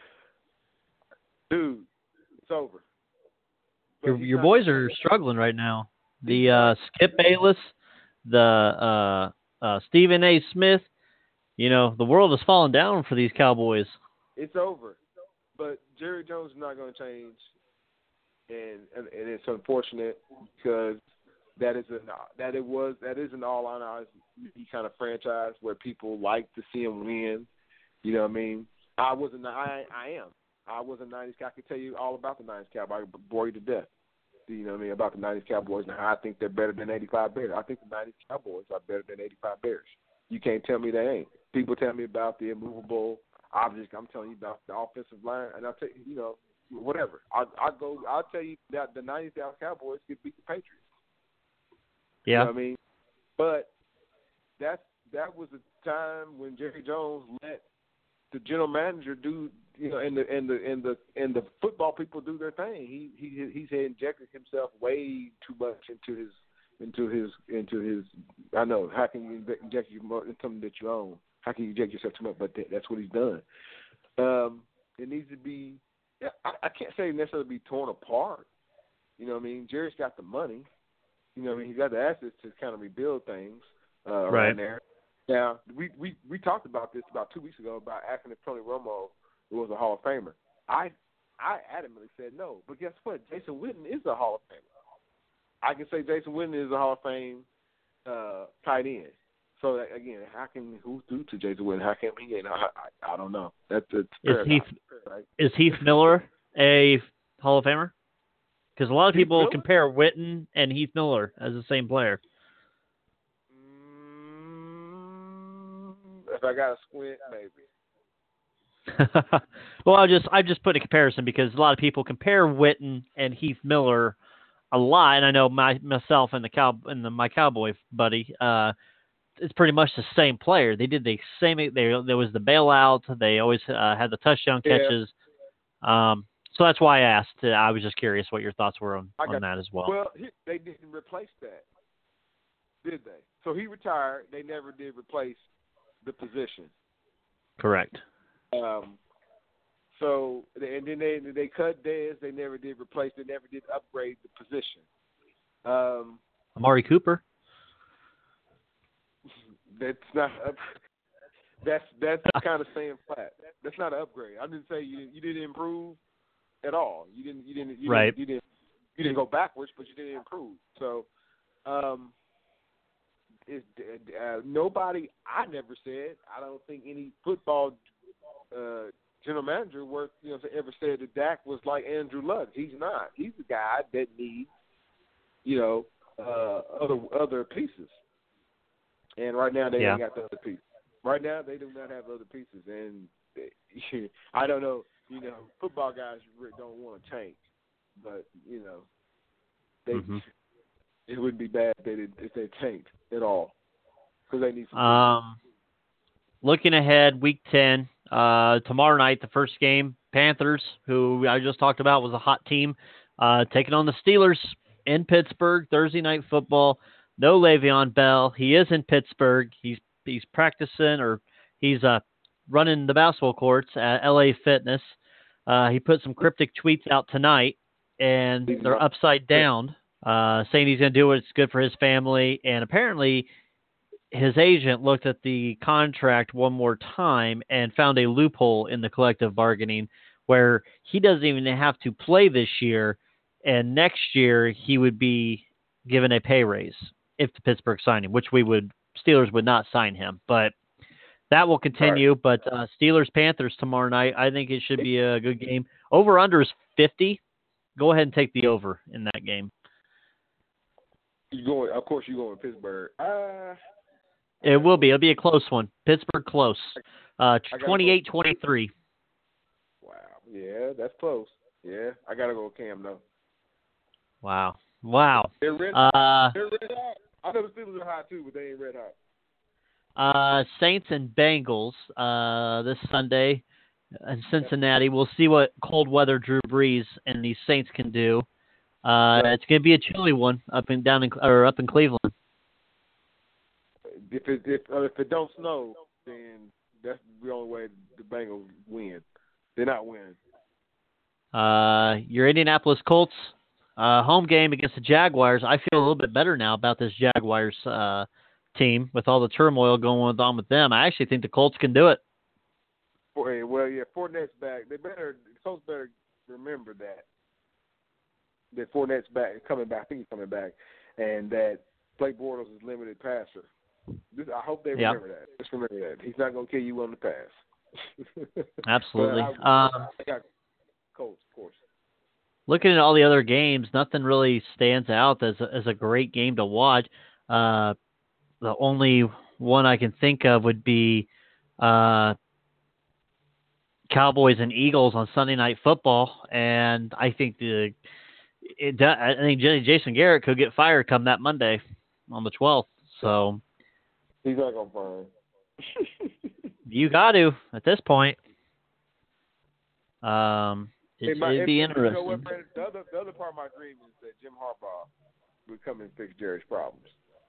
dude, it's over. But Your your boys are struggling right now. The uh, Skip Bayless. The uh, uh, Stephen A. Smith, you know, the world has fallen down for these Cowboys. It's over. But Jerry Jones is not going to change, and, and and it's unfortunate because that is an that it was that is an all on eyes kind of franchise where people like to see him win. You know what I mean? I wasn't. I I am. I was a nineties. I could tell you all about the nineties Cowboys. I bore you to death. You know what I mean, about the nineties Cowboys and how I think they're better than eighty-five Bears. I think the nineties Cowboys are better than eighty-five Bears. You can't tell me they ain't. People tell me about the immovable object. I'm telling you about the offensive line, and I'll tell you, you know, whatever. I I go. I'll tell you that the nineties Dallas Cowboys could beat the Patriots. Yeah. You know what I mean, but that's that was a time when Jerry Jones let the general manager do. You know, and the and the and the and the football people do their thing. He he he's had injected himself way too much into his into his into his. I know how can you inject you more in something that you own? How can you inject yourself too much? But that, that's what he's done. Um, it needs to be. Yeah, I, I can't say necessarily be torn apart. You know what I mean? Jerry's got the money. You know what I mean? He's got the assets to kind of rebuild things uh, right. around there. Now we, we we talked about this about two weeks ago about asking if Tony Romo was a Hall of Famer. I I adamantly said no. But guess what? Jason Witten is a Hall of Famer. I can say Jason Witten is a Hall of Fame uh, tight end. So, that, again, how can who's due to Jason Witten? How can he? I, I, I don't know. That's it's is Heath, right? is Heath Miller a Hall of Famer? Because a lot of Heath people Miller? compare Witten and Heath Miller as the same player. Mm, if I got a squint, maybe. Well, I just I just put a comparison because a lot of people compare Witten and Heath Miller a lot, and I know my myself and the cow and the, my Cowboy buddy uh, it's pretty much the same player. They did the same. They, there was the bailout. They always uh, had the touchdown Yeah. catches. Um, so that's why I asked. Uh, I was just curious what your thoughts were on, on that as well. Well, he, they didn't replace that, did they? So he retired. They never did replace the position. Correct. Um, so and then they they cut Dez. They never did replace. They never did upgrade the position. Um, Amari Cooper. That's not. Up, that's that's kind of saying flat. That's not an upgrade. I didn't say you you didn't improve at all. You didn't you didn't you right. didn't, you didn't you didn't go backwards, but you didn't improve. So, um, it, uh, nobody. I never said. I don't think any football uh, general manager worth you know ever said that Dak was like Andrew Luck. He's not. He's a guy that needs you know uh, other other pieces. And right now they yeah. ain't got the other pieces. Right now they do not have other pieces, and they, I don't know. You know, football guys really don't want to tank, but you know, they mm-hmm. it wouldn't be bad if they did, if they tanked at all because they need some. Um, looking ahead, week ten, uh, tomorrow night, the first game, Panthers, who I just talked about was a hot team, uh, taking on the Steelers in Pittsburgh. Thursday night football. No Le'Veon Bell. He is in Pittsburgh. He's he's practicing or he's uh, running the basketball courts at L A Fitness. Uh, he put some cryptic tweets out tonight, and they're upside down, uh, saying he's going to do what's good for his family. And apparently his agent looked at the contract one more time and found a loophole in the collective bargaining where he doesn't even have to play this year, and next year he would be given a pay raise if the Pittsburgh signed him, which we would, Steelers would not sign him, but that will continue. Right. But uh, Steelers Panthers tomorrow night, I think it should be a good game. Over under is fifty. Go ahead and take the over in that game. You going? Of course, you going to Pittsburgh. Uh, it will be. It'll be a close one. Pittsburgh close. Uh, twenty-eight twenty-three. Wow. Yeah, that's close. Yeah, I gotta go with Cam though. Wow. Wow. They're red. Uh, They're red hot. I know the Steelers are hot too, but they ain't red hot. Uh, Saints and Bengals uh, this Sunday in Cincinnati. We'll see what cold weather Drew Brees and these Saints can do. Uh, it's going to be a chilly one up in down in or up in Cleveland. If it if, uh, if it don't snow, then that's the only way the Bengals win. They're not winning. Uh, your Indianapolis Colts. Uh, home game against the Jaguars. I feel a little bit better now about this Jaguars uh, team with all the turmoil going on with them. I actually think the Colts can do it. Well, yeah, Fournette's back. They better, the Colts better remember that. That Fournette's back, coming back. I think he's coming back, and that Blake Bortles is limited passer. This, I hope they remember yep. that. Just remember that he's not going to kill you on the pass. Absolutely. I, um, I got Colts, of course. Looking at all the other games, nothing really stands out as a, as a great game to watch. Uh, the only one I can think of would be uh, Cowboys and Eagles on Sunday Night Football, and I think the it, I think Jason Garrett could get fired come that Monday on the twelfth. So he's not gonna fire him. You got to at this point. Um. It's, my, it'd be if, interesting. You know what, Brandon? The other, the other part of my dream is that Jim Harbaugh would come and fix Jerry's problems.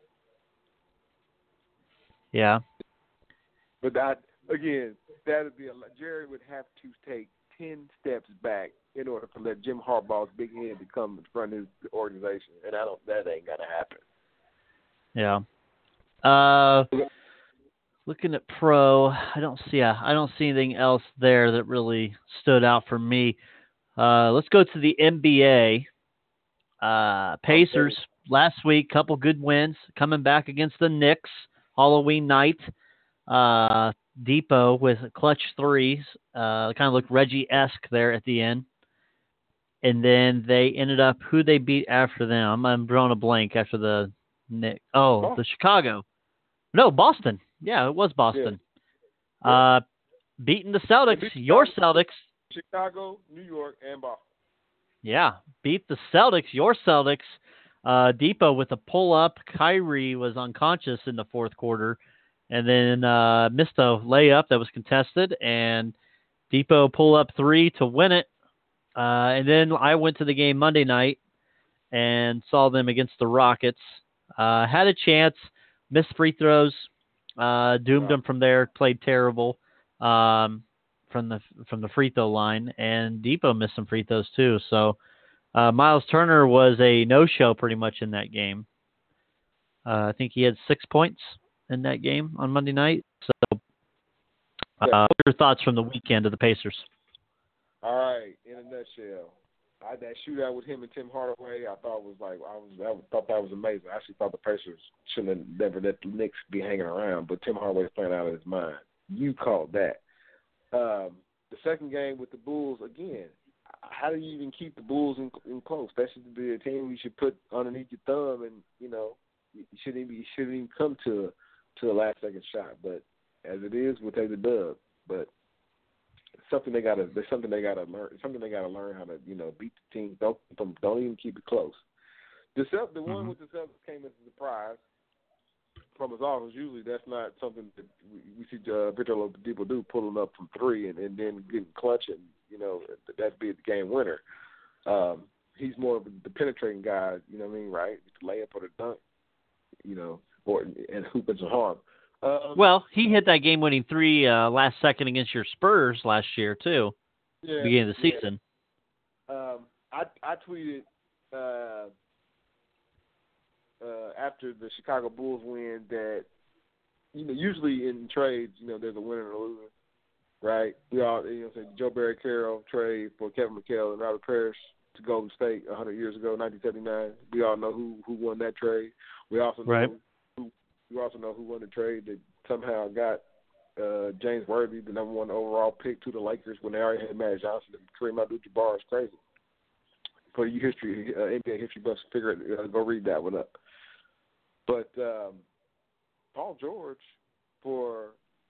Yeah. But that, again, that would be a Jerry would have to take ten steps back in order to let Jim Harbaugh's big head to come in front of his organization, and I don't. That ain't gonna happen. Yeah. Uh. Looking at pro, I don't see a, I don't see anything else there that really stood out for me. Uh, let's go to the N B A. Uh, Pacers okay. last week, couple good wins, coming back against the Knicks Halloween night. Uh, Depot with clutch threes, uh, kind of looked Reggie-esque there at the end. And then they ended up who they beat after them. I'm drawing a blank after the Knicks. Oh, oh, the Chicago. No, Boston. Yeah, it was Boston. Yeah. Uh, beating the Celtics, your Celtics. Chicago, New York, and Boston. Yeah, beat the Celtics, your Celtics. Uh, Depot with a pull up. Kyrie was unconscious in the fourth quarter, and then uh, missed a layup that was contested, and Depot pull up three to win it. Uh, and then I went to the game Monday night and saw them against the Rockets. Uh, had a chance, missed free throws, uh, doomed them from there. Played terrible um, from the from the free throw line, and Depot missed some free throws too. So uh, Miles Turner was a no-show pretty much in that game. Uh, I think he had six points in that game on Monday night. So, uh, what are your thoughts from the weekend of the Pacers? All right, in a nutshell, I, that shootout with him and Tim Hardaway, I thought was like I was I thought that was amazing. I actually thought the Pacers shouldn't have never let the Knicks be hanging around, but Tim Hardaway's playing out of his mind. You called that. Um, the second game with the Bulls again. How do you even keep the Bulls in, in close? That should be a team you should put underneath your thumb, and you know you shouldn't even you shouldn't even come to to a last second shot. But as it is, we'll take the dub. But something they gotta. There's something they gotta learn. Something they gotta learn how to, you know, beat the team. Don't don't even keep it close. The Celtics, the mm-hmm. one with the Celtics came as a surprise from us all. Usually that's not something that we, we see uh, Victor Oladipo do, pulling up from three and, and then getting clutch and, you know, that'd be the game winner. Um, he's more of the penetrating guy. You know what I mean, right? The layup or the dunk. You know, or and hoop and some harm. Um, well, he hit that game-winning three uh, last second against your Spurs last year too, yeah, beginning of the yeah. season. Um, I I tweeted uh, uh, after the Chicago Bulls win that, you know, usually in trades, you know, there's a winner and a loser, right? We all, you know, say Joe Barry Carroll trade for Kevin McHale and Robert Parrish to Golden State one hundred years ago, nineteen seventy-nine. We all know who who won that trade. We also know. Right. You also know who won the trade that somehow got uh, James Worthy, the number one overall pick, to the Lakers when they already had Magic Johnson and Kareem Abdul-Jabbar. Is crazy. For you history, uh, N B A history buffs, figure it, uh, go read that one up. But um, Paul George, for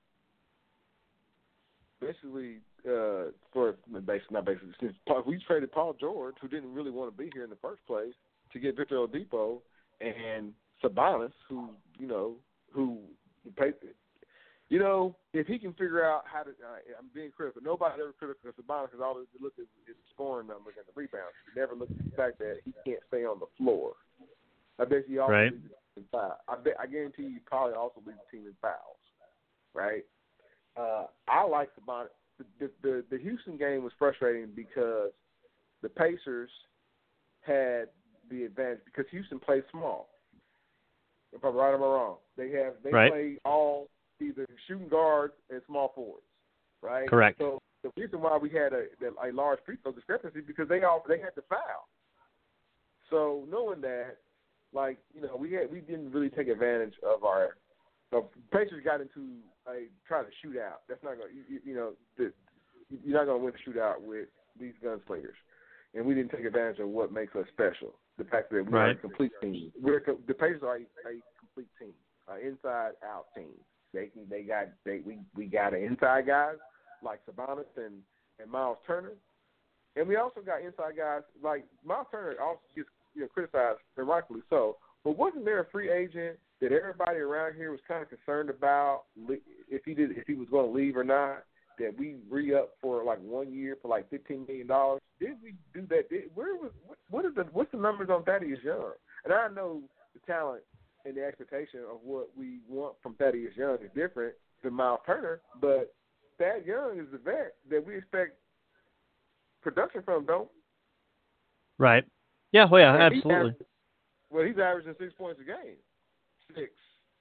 basically, uh, for basically not basically, since we traded Paul George, who didn't really want to be here in the first place, to get Victor Oladipo and Sabonis, who, you know, who, you know, if he can figure out how to, uh, I'm being critical. Nobody's ever critical of Sabonis because all they look at is scoring numbers and the rebounds. They never look at the fact that he can't stay on the floor. I bet he also right. leads the team in fouls. I bet, I guarantee you, probably also leads the team in fouls. Right? Uh, I like Sabonis. The, the, the, the Houston game was frustrating because the Pacers had the advantage because Houston plays small. If I'm right or wrong, they have they right. play all either shooting guards and small forwards, right? Correct. So the reason why we had a, a large free throw discrepancy because they all they had to foul. So knowing that, like, you know, we had we didn't really take advantage of our. The Pacers got into a try to shoot out. That's not going. You, you know, the, you're not going to win a shootout with these gunslingers, and we didn't take advantage of what makes us special. The fact that we're right. a complete team. We're the Pacers are a, a complete team, an inside-out team. They can, they got they we, we got an inside guys like Sabonis and, and Miles Turner, and we also got inside guys like Miles Turner also gets, you know, criticized, and rightfully so. But wasn't there a free agent that everybody around here was kind of concerned about if he did if he was going to leave or not? That we re-up for like one year for like fifteen million dollars. Did we do that? Did, where was what, what is the what's the numbers on Thaddeus Young? And I know the talent and the expectation of what we want from Thaddeus Young is different than Miles Turner, but Thad Young is the vet that we expect production from, don't? Right. Yeah. Well, yeah. And absolutely. He's well, he's averaging six points a game. Six.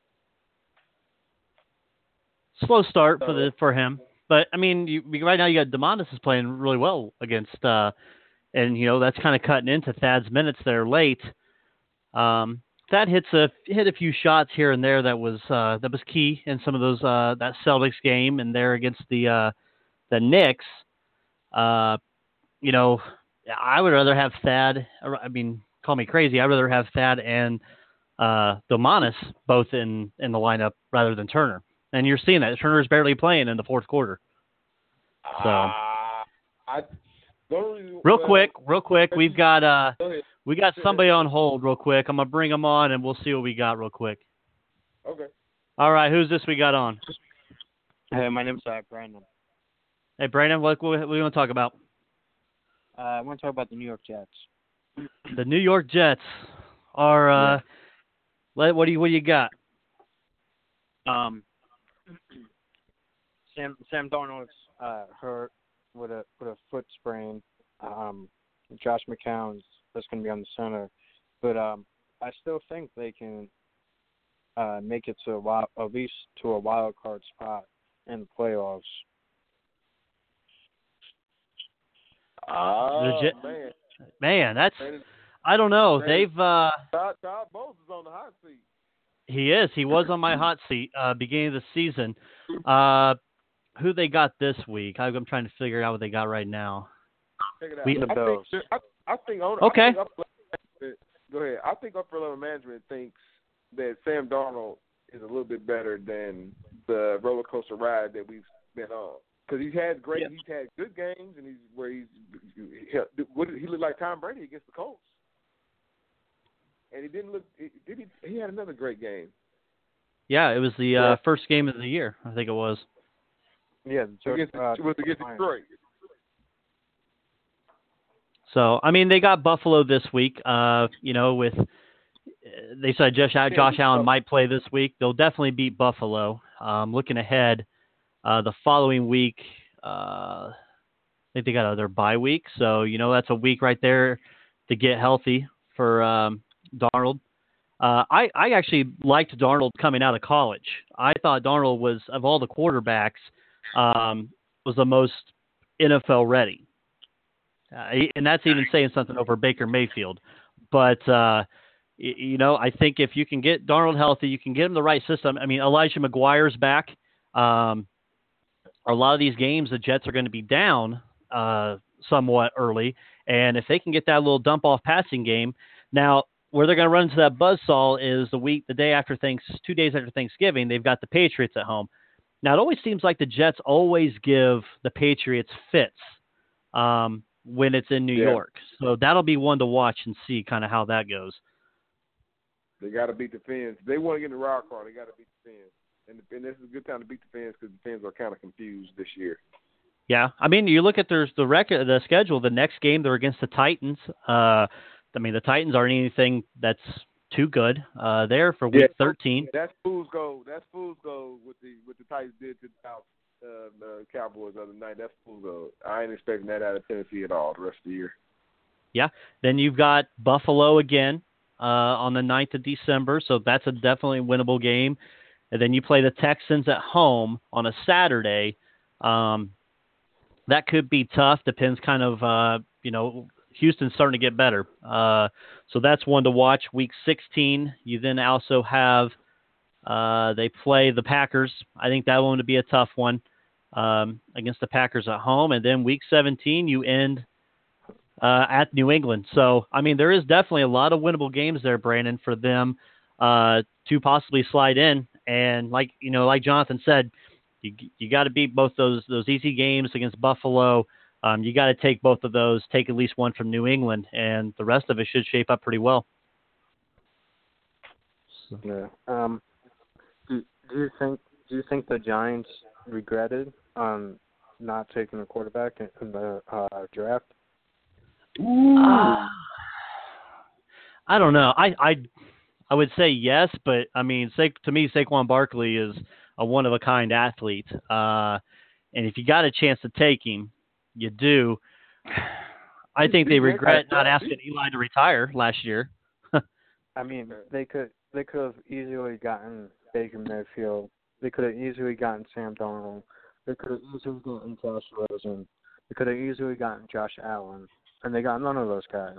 Slow start so, for the for him. But, I mean, you, right now you got DeMontis is playing really well against, uh, and, you know, that's kind of cutting into Thad's minutes there late. Um, Thad hits a, hit a few shots here and there that was uh, that was key in some of those, uh, that Celtics game and there against the uh, the Knicks. Uh, you know, I would rather have Thad, I mean, call me crazy, I'd rather have Thad and uh, DeMontis both in, in the lineup rather than Turner. And you're seeing that. Turner's barely playing in the fourth quarter. So, uh, I Real Real quick, real quick, we've got uh, Go ahead. we got somebody on hold. Real quick, I'm gonna bring them on, and we'll see what we got. Real quick. Okay. All right, who's this we got on? Hey, my name's uh, Brandon. Hey, Brandon, what what, what do you want to talk about? Uh, I want to talk about the New York Jets. The New York Jets are. Uh, Yeah. let, what do you what do you got? Um, Sam Sam Darnold's uh, hurt with a with a foot sprain. Um, Josh McCown's that's going to be on the center, but um, I still think they can uh, make it to a wild, at least to a wild card spot in the playoffs. Oh, Jet- man. Man, that's Man, I don't know. Brandon. They've uh, Todd, Todd Bowles is on the hot seat. he is. He was on my hot seat uh, beginning of the season. Uh, who they got this week? I'm trying to figure out what they got right now. Check it out. We- The I Bills. think, I, I think owner, Okay. I think upper management, go ahead. I think upper level management thinks that Sam Darnold is a little bit better than the roller coaster ride that we've been on. Because he's had great, Yeah. he's had good games, and he's where he's he, what did, he looked like Tom Brady against the Colts, and he didn't look. Did he? He had another great game. Yeah, it was the uh, Yeah. first game of the year. I think it was. Yeah, the Against, uh, was against Lions. Detroit. So I mean, they got Buffalo this week. Uh, you know, with uh, they said Josh Josh Allen might play this week. They'll definitely beat Buffalo. Um, looking ahead, uh, the following week, uh, I think they got their bye week. So you know, that's a week right there to get healthy for um, Darnold. Uh, I, I actually liked Darnold coming out of college. I thought Darnold was, of all the quarterbacks, um, was the most N F L ready. Uh, and that's even saying something over Baker Mayfield. But, uh, y- you know, I think if you can get Darnold healthy, you can get him the right system. I mean, Elijah McGuire's back. Um, a lot of these games, the Jets are going to be down uh, somewhat early. And if they can get that little dump-off passing game, now – where they're going to run into that buzzsaw is the week, the day after thanks, two days after Thanksgiving, they've got the Patriots at home. Now, it always seems like the Jets always give the Patriots fits um, when it's in New Yeah. York. So that'll be one to watch and see kind of how that goes. They got to beat the Fins. If they want to get in the wild card, they got to beat the Fins. And, and this is a good time to beat the Fins because the Fins are kind of confused this year. Yeah, I mean, you look at there's the record, the schedule. The next game they're against the Titans. Uh, I mean, the Titans aren't anything that's too good uh, there for week Yeah. thirteen. That's fool's gold. That's fool's gold. What the what the Titans did to the South, uh, the Cowboys the other night. That's fool's gold. I ain't expecting that out of Tennessee at all the rest of the year. Yeah. Then you've got Buffalo again uh, on the ninth of December, so that's a definitely winnable game. And then you play the Texans at home on a Saturday. Um, that could be tough. Depends kind of, uh, you know, Houston's starting to get better. Uh, so that's one to watch. Week sixteen, you then also have uh, they play the Packers. I think that one would be a tough one um, against the Packers at home. And then week seventeen, you end uh, at New England. So, I mean, there is definitely a lot of winnable games there, Brandon, for them uh, to possibly slide in. And like, you know, like Jonathan said, you you got to beat both those those easy games against Buffalo. Um, you got to take both of those, take at least one from New England, and the rest of it should shape up pretty well. So. Yeah. Um. Do, do you think Do you think the Giants regretted um not taking a quarterback in, in the uh, draft? Uh, I don't know. I, I I would say yes, but I mean, Sa- to me, Saquon Barkley is a one of a kind athlete, uh, and if you got a chance to take him, you do. I think they regret not asking Eli to retire last year. I mean, they could they could have easily gotten Baker Mayfield. They could have easily gotten Sam Darnold. They could have easily gotten Josh Rosen. They could have easily gotten Josh Allen, and they got none of those guys.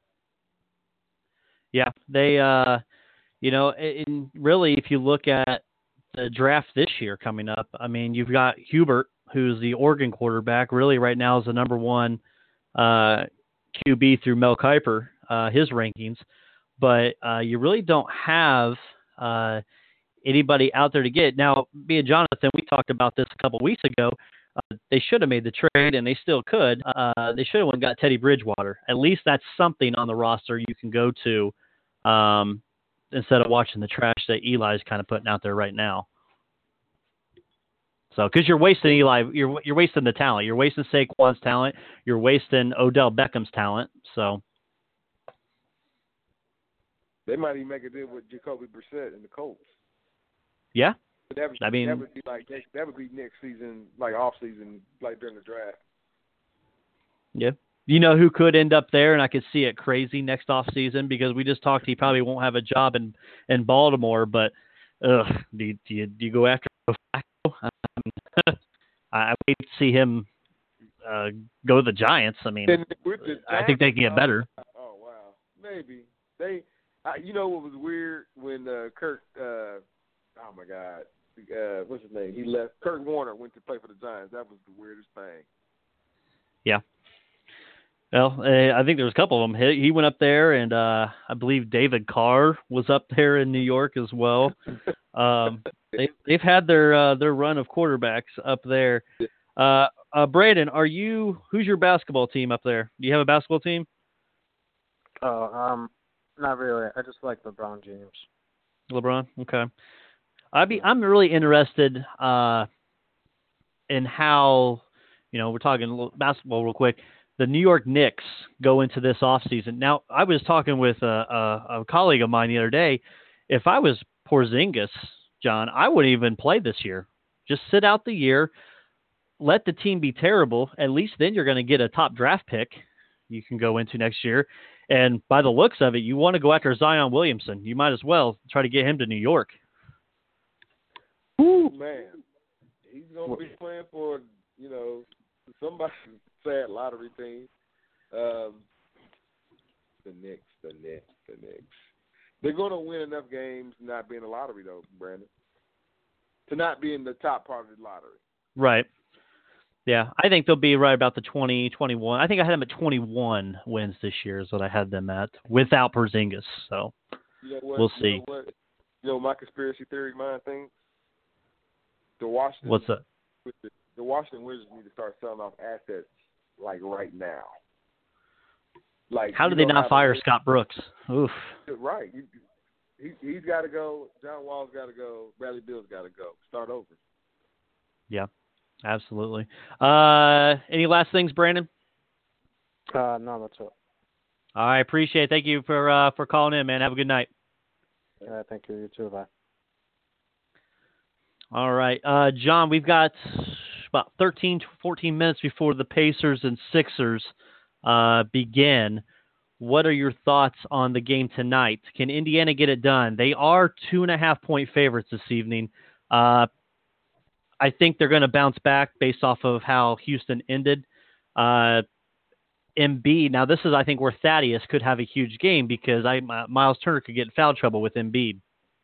Yeah, they, uh, you know, and really, if you look at the draft this year coming up, I mean, you've got Hubert, who's the Oregon quarterback, really right now is the number one uh, Q B through Mel Kiper, uh, his rankings. But uh, you really don't have uh, anybody out there to get. Now, me and Jonathan, we talked about this a couple weeks ago. Uh, they should have made the trade, and they still could. Uh, they should have went and got Teddy Bridgewater. At least that's something on the roster you can go to um, instead of watching the trash that Eli's kind of putting out there right now. So, because you're wasting Eli, you're you're wasting the talent. You're wasting Saquon's talent. You're wasting Odell Beckham's talent. So, they might even make a deal with Jacoby Brissett and the Colts. Yeah, but that would, I mean, that would be like that would be next season, like off season, like during the draft. Yeah, you know who could end up there, and I could see it crazy next off season because we just talked. He probably won't have a job in in Baltimore, but ugh, do you, do you, do you go after Flacco? I wait to see him uh, go to the Giants. I mean, the Giants, I think they can get better. Oh wow, maybe they. I, you know what was weird when uh, Kirk? Uh, oh my God, uh, what's his name? He left. Kurt Warner went to play for the Giants. That was the weirdest thing. Yeah. Well, uh, I think there was a couple of them. He, he went up there, and uh, I believe David Carr was up there in New York as well. Um, they, they've had their uh, their run of quarterbacks up there. Uh, uh, Brandon, are you? Who's your basketball team up there? Do you have a basketball team? Oh, um, not really. I just like LeBron James. LeBron, okay. I'd be. I'm really interested uh, in how, you know, we're talking basketball real quick. The New York Knicks go into this offseason. Now, I was talking with a, a, a colleague of mine the other day. If I was Porzingis, John, I wouldn't even play this year. Just sit out the year, let the team be terrible. At least then you're going to get a top draft pick you can go into next year. And by the looks of it, you want to go after Zion Williamson. You might as well try to get him to New York. Ooh, man. He's going to be playing for, you know, somebody's sad lottery team. Um, the Knicks, the Knicks, the Knicks. They're going to win enough games not being a lottery, though, Brandon, to not be in the top part of the lottery. Right. Yeah, I think they'll be right about the twenty, twenty-one. I think I had them at twenty-one wins this year is what I had them at without Porzingis. So you know what, we'll you see. Know what, you know my conspiracy theory mind thing? The Washington, What's that? The, the Washington Wizards need to start selling off assets like right now. Like, how did they not fire Scott Brooks? Oof. Right. He, he's got to go. John Wall's got to go. Bradley Beal's got to go. Start over. Yeah, absolutely. Uh, any last things, Brandon? Uh, no, that's it. I appreciate it. Thank you for uh, for calling in, man. Have a good night. Uh, thank you. You too. Bye. All right. Uh, John, we've got about thirteen to fourteen minutes before the Pacers and Sixers uh, begin. What are your thoughts on the game tonight? Can Indiana get it done? They are two and a half point favorites this evening. Uh, I think they're going to bounce back based off of how Houston ended. Uh, Embiid. Now, this is, I think, where Thaddeus could have a huge game because I uh, Miles Turner could get in foul trouble with Embiid.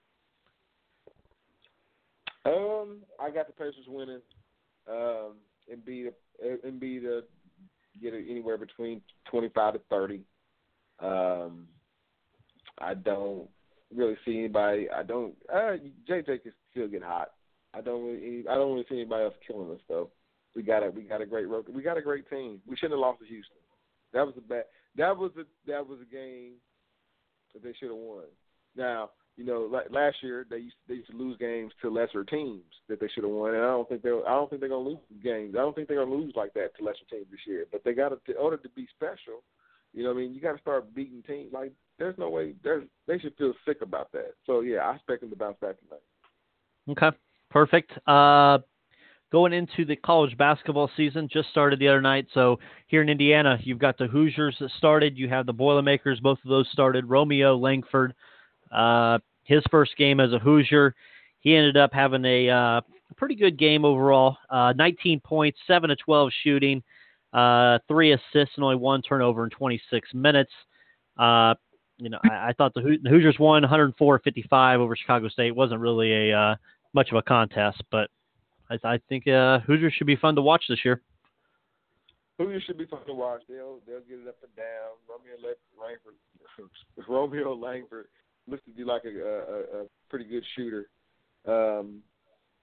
Um, I got the Pacers winning. Um, Embiid, Embiid uh, get it anywhere between twenty-five to thirty. Um, I don't really see anybody. I don't. Uh, J J can still get hot. I don't really. I don't really see anybody else killing us though. We got a. We got a great road. We got a great team. We shouldn't have lost to Houston. That was a bad. That was a. That was a game that they should have won. Now, you know, like last year they used they used to lose games to lesser teams that they should have won, and I don't think they I don't think they're gonna lose games. I don't think they're gonna lose like that to lesser teams this year. But they got to, in order to be special, you know what I mean, you got to start beating teams. Like there's no way. There's they should feel sick about that. So yeah, I expect them to bounce back tonight. Okay, perfect. Uh, going into the college basketball season, just started the other night. So here in Indiana, you've got the Hoosiers that started. You have the Boilermakers. Both of those started. Romeo Langford. Uh, his first game as a Hoosier, he ended up having a uh, pretty good game overall. Uh, nineteen points, seven of twelve shooting, uh, three assists, and only one turnover in twenty-six minutes. Uh, you know, I, I thought the, Ho- the Hoosiers won one oh four fifty-five over Chicago State. It wasn't really a uh, much of a contest, but I, I think uh, Hoosiers should be fun to watch this year. Hoosiers should be fun to watch. They'll they'll get it up and down. Romeo Langford, Romeo Langford looks to be like a, a, a pretty good shooter. Um,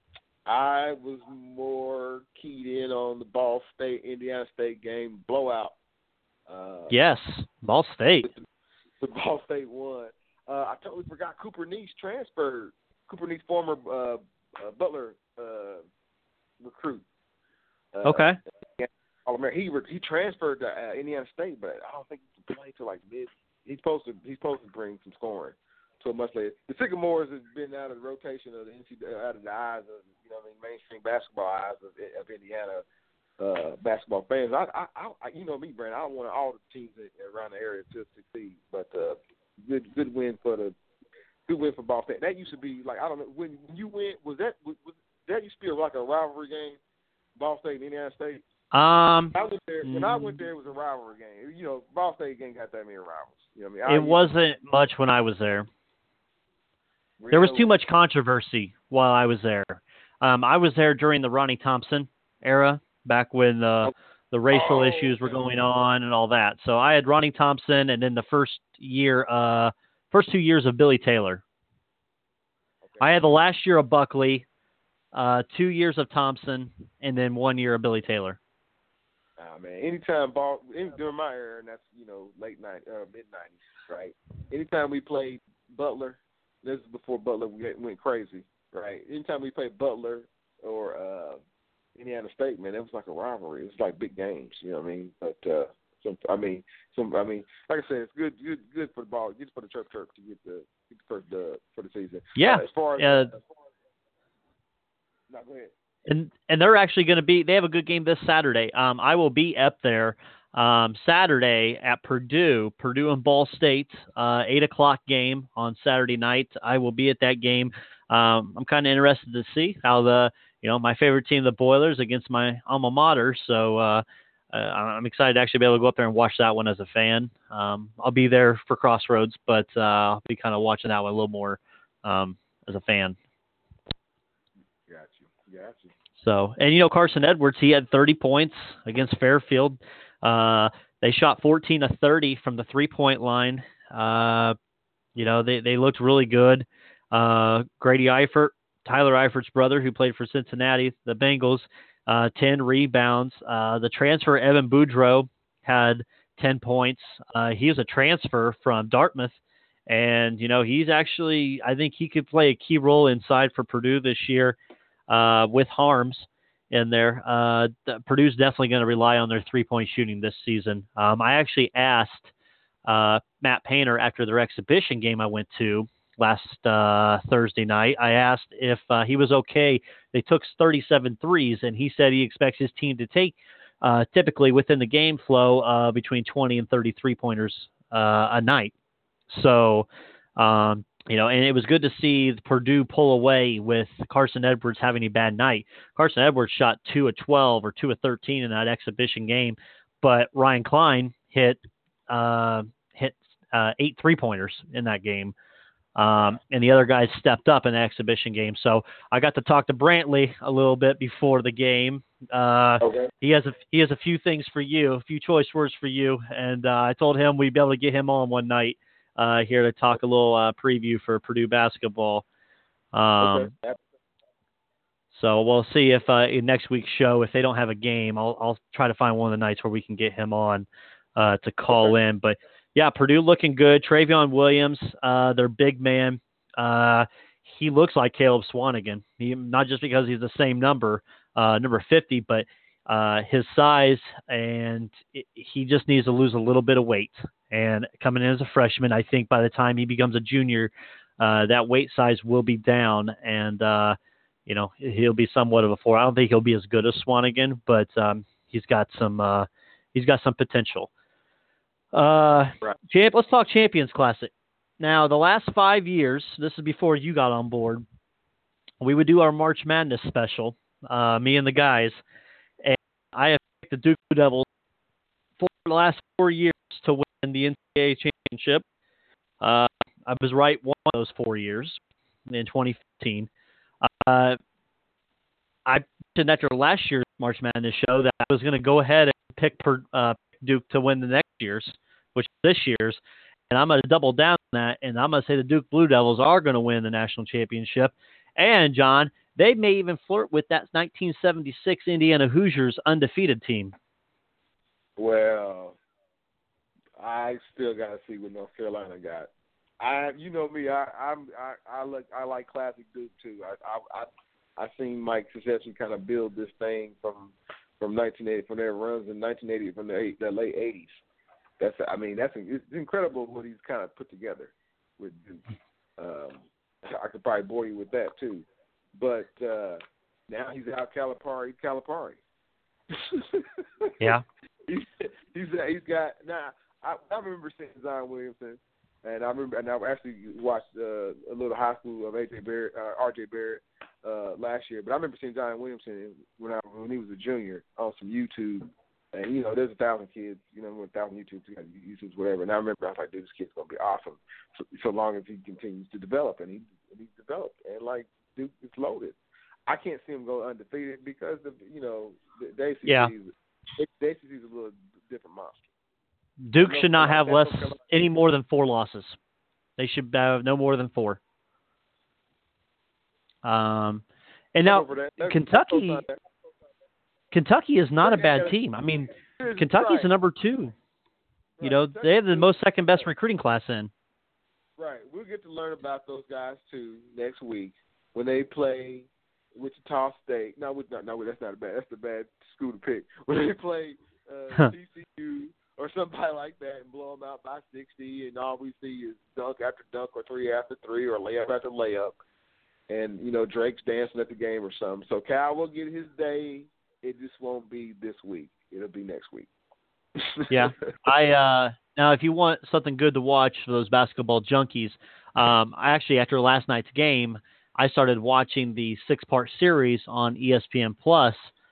I was more keyed in on the Ball State Indiana State game blowout. Uh, yes, Ball State. The, the Ball State won. Uh, I totally forgot Cooper Neese transferred. Cooper Neese, former uh, uh, Butler uh, recruit. Uh, Okay. He he transferred to uh, Indiana State, but I don't think he can play till like mid. He's supposed to he's supposed to bring some scoring to a much later. The Sycamores has been out of the rotation of the N C double A, out of the eyes of you know I mean mainstream basketball eyes of, of Indiana uh, basketball fans. I, I I you know me, Brandon. I don't want all the teams around the area to succeed, but uh, good good win for the good win for Ball State. That used to be like I don't know when you went was that was, was that used to be like a rivalry game, Ball State and Indiana State. Um, I went there, when I went there, it was a rivalry game. You know, Ball State ain't got that many rivals. You know what I mean? I, it wasn't much when I was there. Really There was too much controversy while I was there. Um, I was there during the Ronnie Thompson era, back when the the racial oh, issues were going on and all that. So I had Ronnie Thompson, and then the first year, uh, first two years of Billy Taylor. Okay. I had the last year of Buckley, uh, two years of Thompson, and then one year of Billy Taylor. Nah, man. Anytime ball in, during my era, and that's you know late night, uh, mid nineties, right? Anytime we played Butler, this is before Butler went crazy, right? Anytime we played Butler or uh, Indiana State, man, it was like a rivalry. It was like big games, you know what I mean? But uh, some, I mean, some, I mean, like I said, it's good, good, good for the ball, good for the Chirp Chirp to get the, get the first dub for the season. Yeah. Uh, as far as, uh, as far as no, go ahead. And and they're actually going to be. They have a good game this Saturday. Um, I will be up there um, Saturday at Purdue, Purdue and Ball State, uh, eight o'clock game on Saturday night. I will be at that game. Um, I'm kind of interested to see how the you know my favorite team, the Boilers, against my alma mater. So uh, uh, I'm excited to actually be able to go up there and watch that one as a fan. Um, I'll be there for Crossroads, but uh, I'll be kind of watching that one a little more um, as a fan. Got you. Got you. So, and you know, Carson Edwards, he had thirty points against Fairfield. Uh, they shot fourteen of thirty from the three-point line. Uh, you know, they, they looked really good. Uh, Grady Eifert, Tyler Eifert's brother, who played for Cincinnati, the Bengals, uh, ten rebounds. Uh, the transfer, Evan Boudreaux, had ten points. Uh, he was a transfer from Dartmouth. And, you know, he's actually, I think he could play a key role inside for Purdue this year. Uh, with Harms in there, uh, Purdue's definitely going to rely on their three-point shooting this season. Um, I actually asked uh, Matt Painter after their exhibition game I went to last uh, Thursday night. I asked if uh, he was okay. They took thirty-seven threes, and he said he expects his team to take uh, typically within the game flow uh, between twenty and thirty three-pointers uh, a night. So, um, You know, and it was good to see Purdue pull away with Carson Edwards having a bad night. Carson Edwards shot two of twelve or two of thirteen in that exhibition game, but Ryan Klein hit uh, hit uh, eight three-pointers in that game, um, and the other guys stepped up in the exhibition game. So I got to talk to Brantley a little bit before the game. Uh, okay. He has a he has a few things for you, a few choice words for you, and uh, I told him we'd be able to get him on one night. Uh, here to talk a little uh, preview for Purdue basketball. Um, okay. So we'll see if uh, in next week's show, if they don't have a game, I'll, I'll try to find one of the nights where we can get him on uh, to call okay. in. But, yeah, Purdue looking good. Travion Williams, uh, their big man, uh, he looks like Caleb Swanigan. He, not just because he's the same number, uh, number fifty, but uh, his size, and it, he just needs to lose a little bit of weight. And coming in as a freshman, I think by the time he becomes a junior, uh, that weight size will be down, and uh, you know he'll be somewhat of a four. I don't think he'll be as good as Swanigan, but um, he's got some uh, he's got some potential. Uh, right. champ, let's talk Champions Classic. Now, the last five years, this is before you got on board, we would do our March Madness special, uh, me and the guys, and I have picked the Duke Blue Devils for the last four years to win the N C double A championship. Uh, I was right one of those four years in twenty fifteen. Uh, I mentioned after last year's March Madness show that I was going to go ahead and pick per, uh, Duke to win the next year's, which is this year's, and I'm going to double down on that, and I'm going to say the Duke Blue Devils are going to win the national championship. And, John, they may even flirt with that nineteen seventy-six Indiana Hoosiers undefeated team. Well, I still got to see what North Carolina got. I, you know me, I, I'm, I, I like, I like classic Duke too. I, I, I, I seen Mike successfully kind of build this thing from, from nineteen eighty, from their runs in nineteen eighty, from the, eight, the late eighties. That's, I mean, that's it's incredible what he's kind of put together with Duke. Um, I could probably bore you with that too, but uh, now he's out Calipari, Calipari. Yeah, he's he's he's got now. I, I remember seeing Zion Williamson. And I remember, and I actually watched uh, a little high school of A J Barrett, uh, R J Barrett uh, last year. But I remember seeing Zion Williamson when I when he was a junior on some YouTube. And you know, there's a thousand kids, you know, a thousand YouTube, YouTubes, whatever. And I remember I was like, dude, this kid's gonna be awesome, so, so long as he continues to develop. And he and he's developed, and like Duke is loaded. I can't see him go undefeated because of you know the, the A C C. Yeah. The A C C is a little different monster. Duke should not have less any more than four losses. They should have no more than four. Um, and now Kentucky, Kentucky is not a bad team. I mean, Kentucky's the number two. You know, they have the most second best recruiting class in. Right. We'll get to learn about those guys too next week when they play Wichita State. No, no, no, that's not a bad. That's a bad school to pick. When they play uh, T C U. Or somebody like that and blow them out by sixty, and all we see is dunk after dunk or three after three or layup after layup. And, you know, Drake's dancing at the game or something. So Cal will get his day. It just won't be this week. It'll be next week. Yeah. I uh, now, if you want something good to watch for those basketball junkies, um, I actually, after last night's game, I started watching the six-part series on E S P N Plus.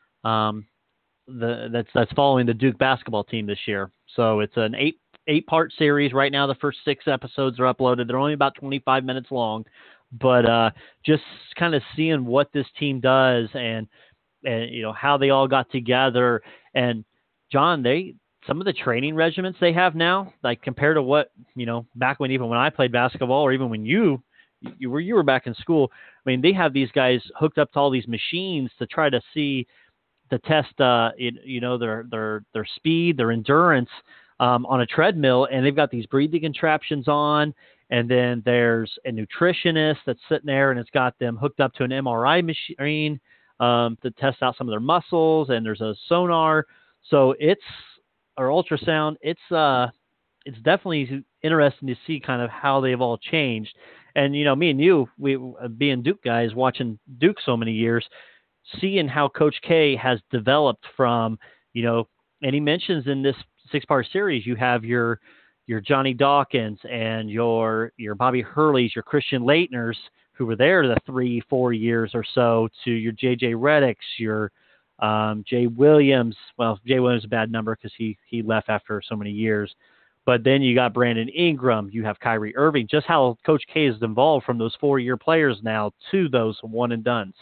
Um, the that's that's following the Duke basketball team this year. So it's an eight eight part series right now. The first six episodes are uploaded. They're only about twenty-five minutes long, but uh, just kind of seeing what this team does and and you know how they all got together. And John, they some of the training regimens they have now, like compared to what you know back when even when I played basketball or even when you you were you were back in school. I mean, they have these guys hooked up to all these machines to try to see. To test, uh, it, you know, their their their speed, their endurance um, on a treadmill, and they've got these breathing contraptions on, and then there's a nutritionist that's sitting there, and it's got them hooked up to an M R I machine um, to test out some of their muscles, and there's a sonar, so it's or ultrasound. It's uh, it's definitely interesting to see kind of how they've all changed, and you know, me and you, we being Duke guys, watching Duke so many years. Seeing how Coach K has developed from, you know, and he mentions in this six-part series, you have your your Johnny Dawkins and your your Bobby Hurleys, your Christian Leitners, who were there the three, four years or so, to your J J Reddicks, your um, Jay Williams. Well, Jay Williams is a bad number because he he left after so many years. But then you got Brandon Ingram, you have Kyrie Irving. Just how Coach K is involved from those four-year players now to those one-and-dones.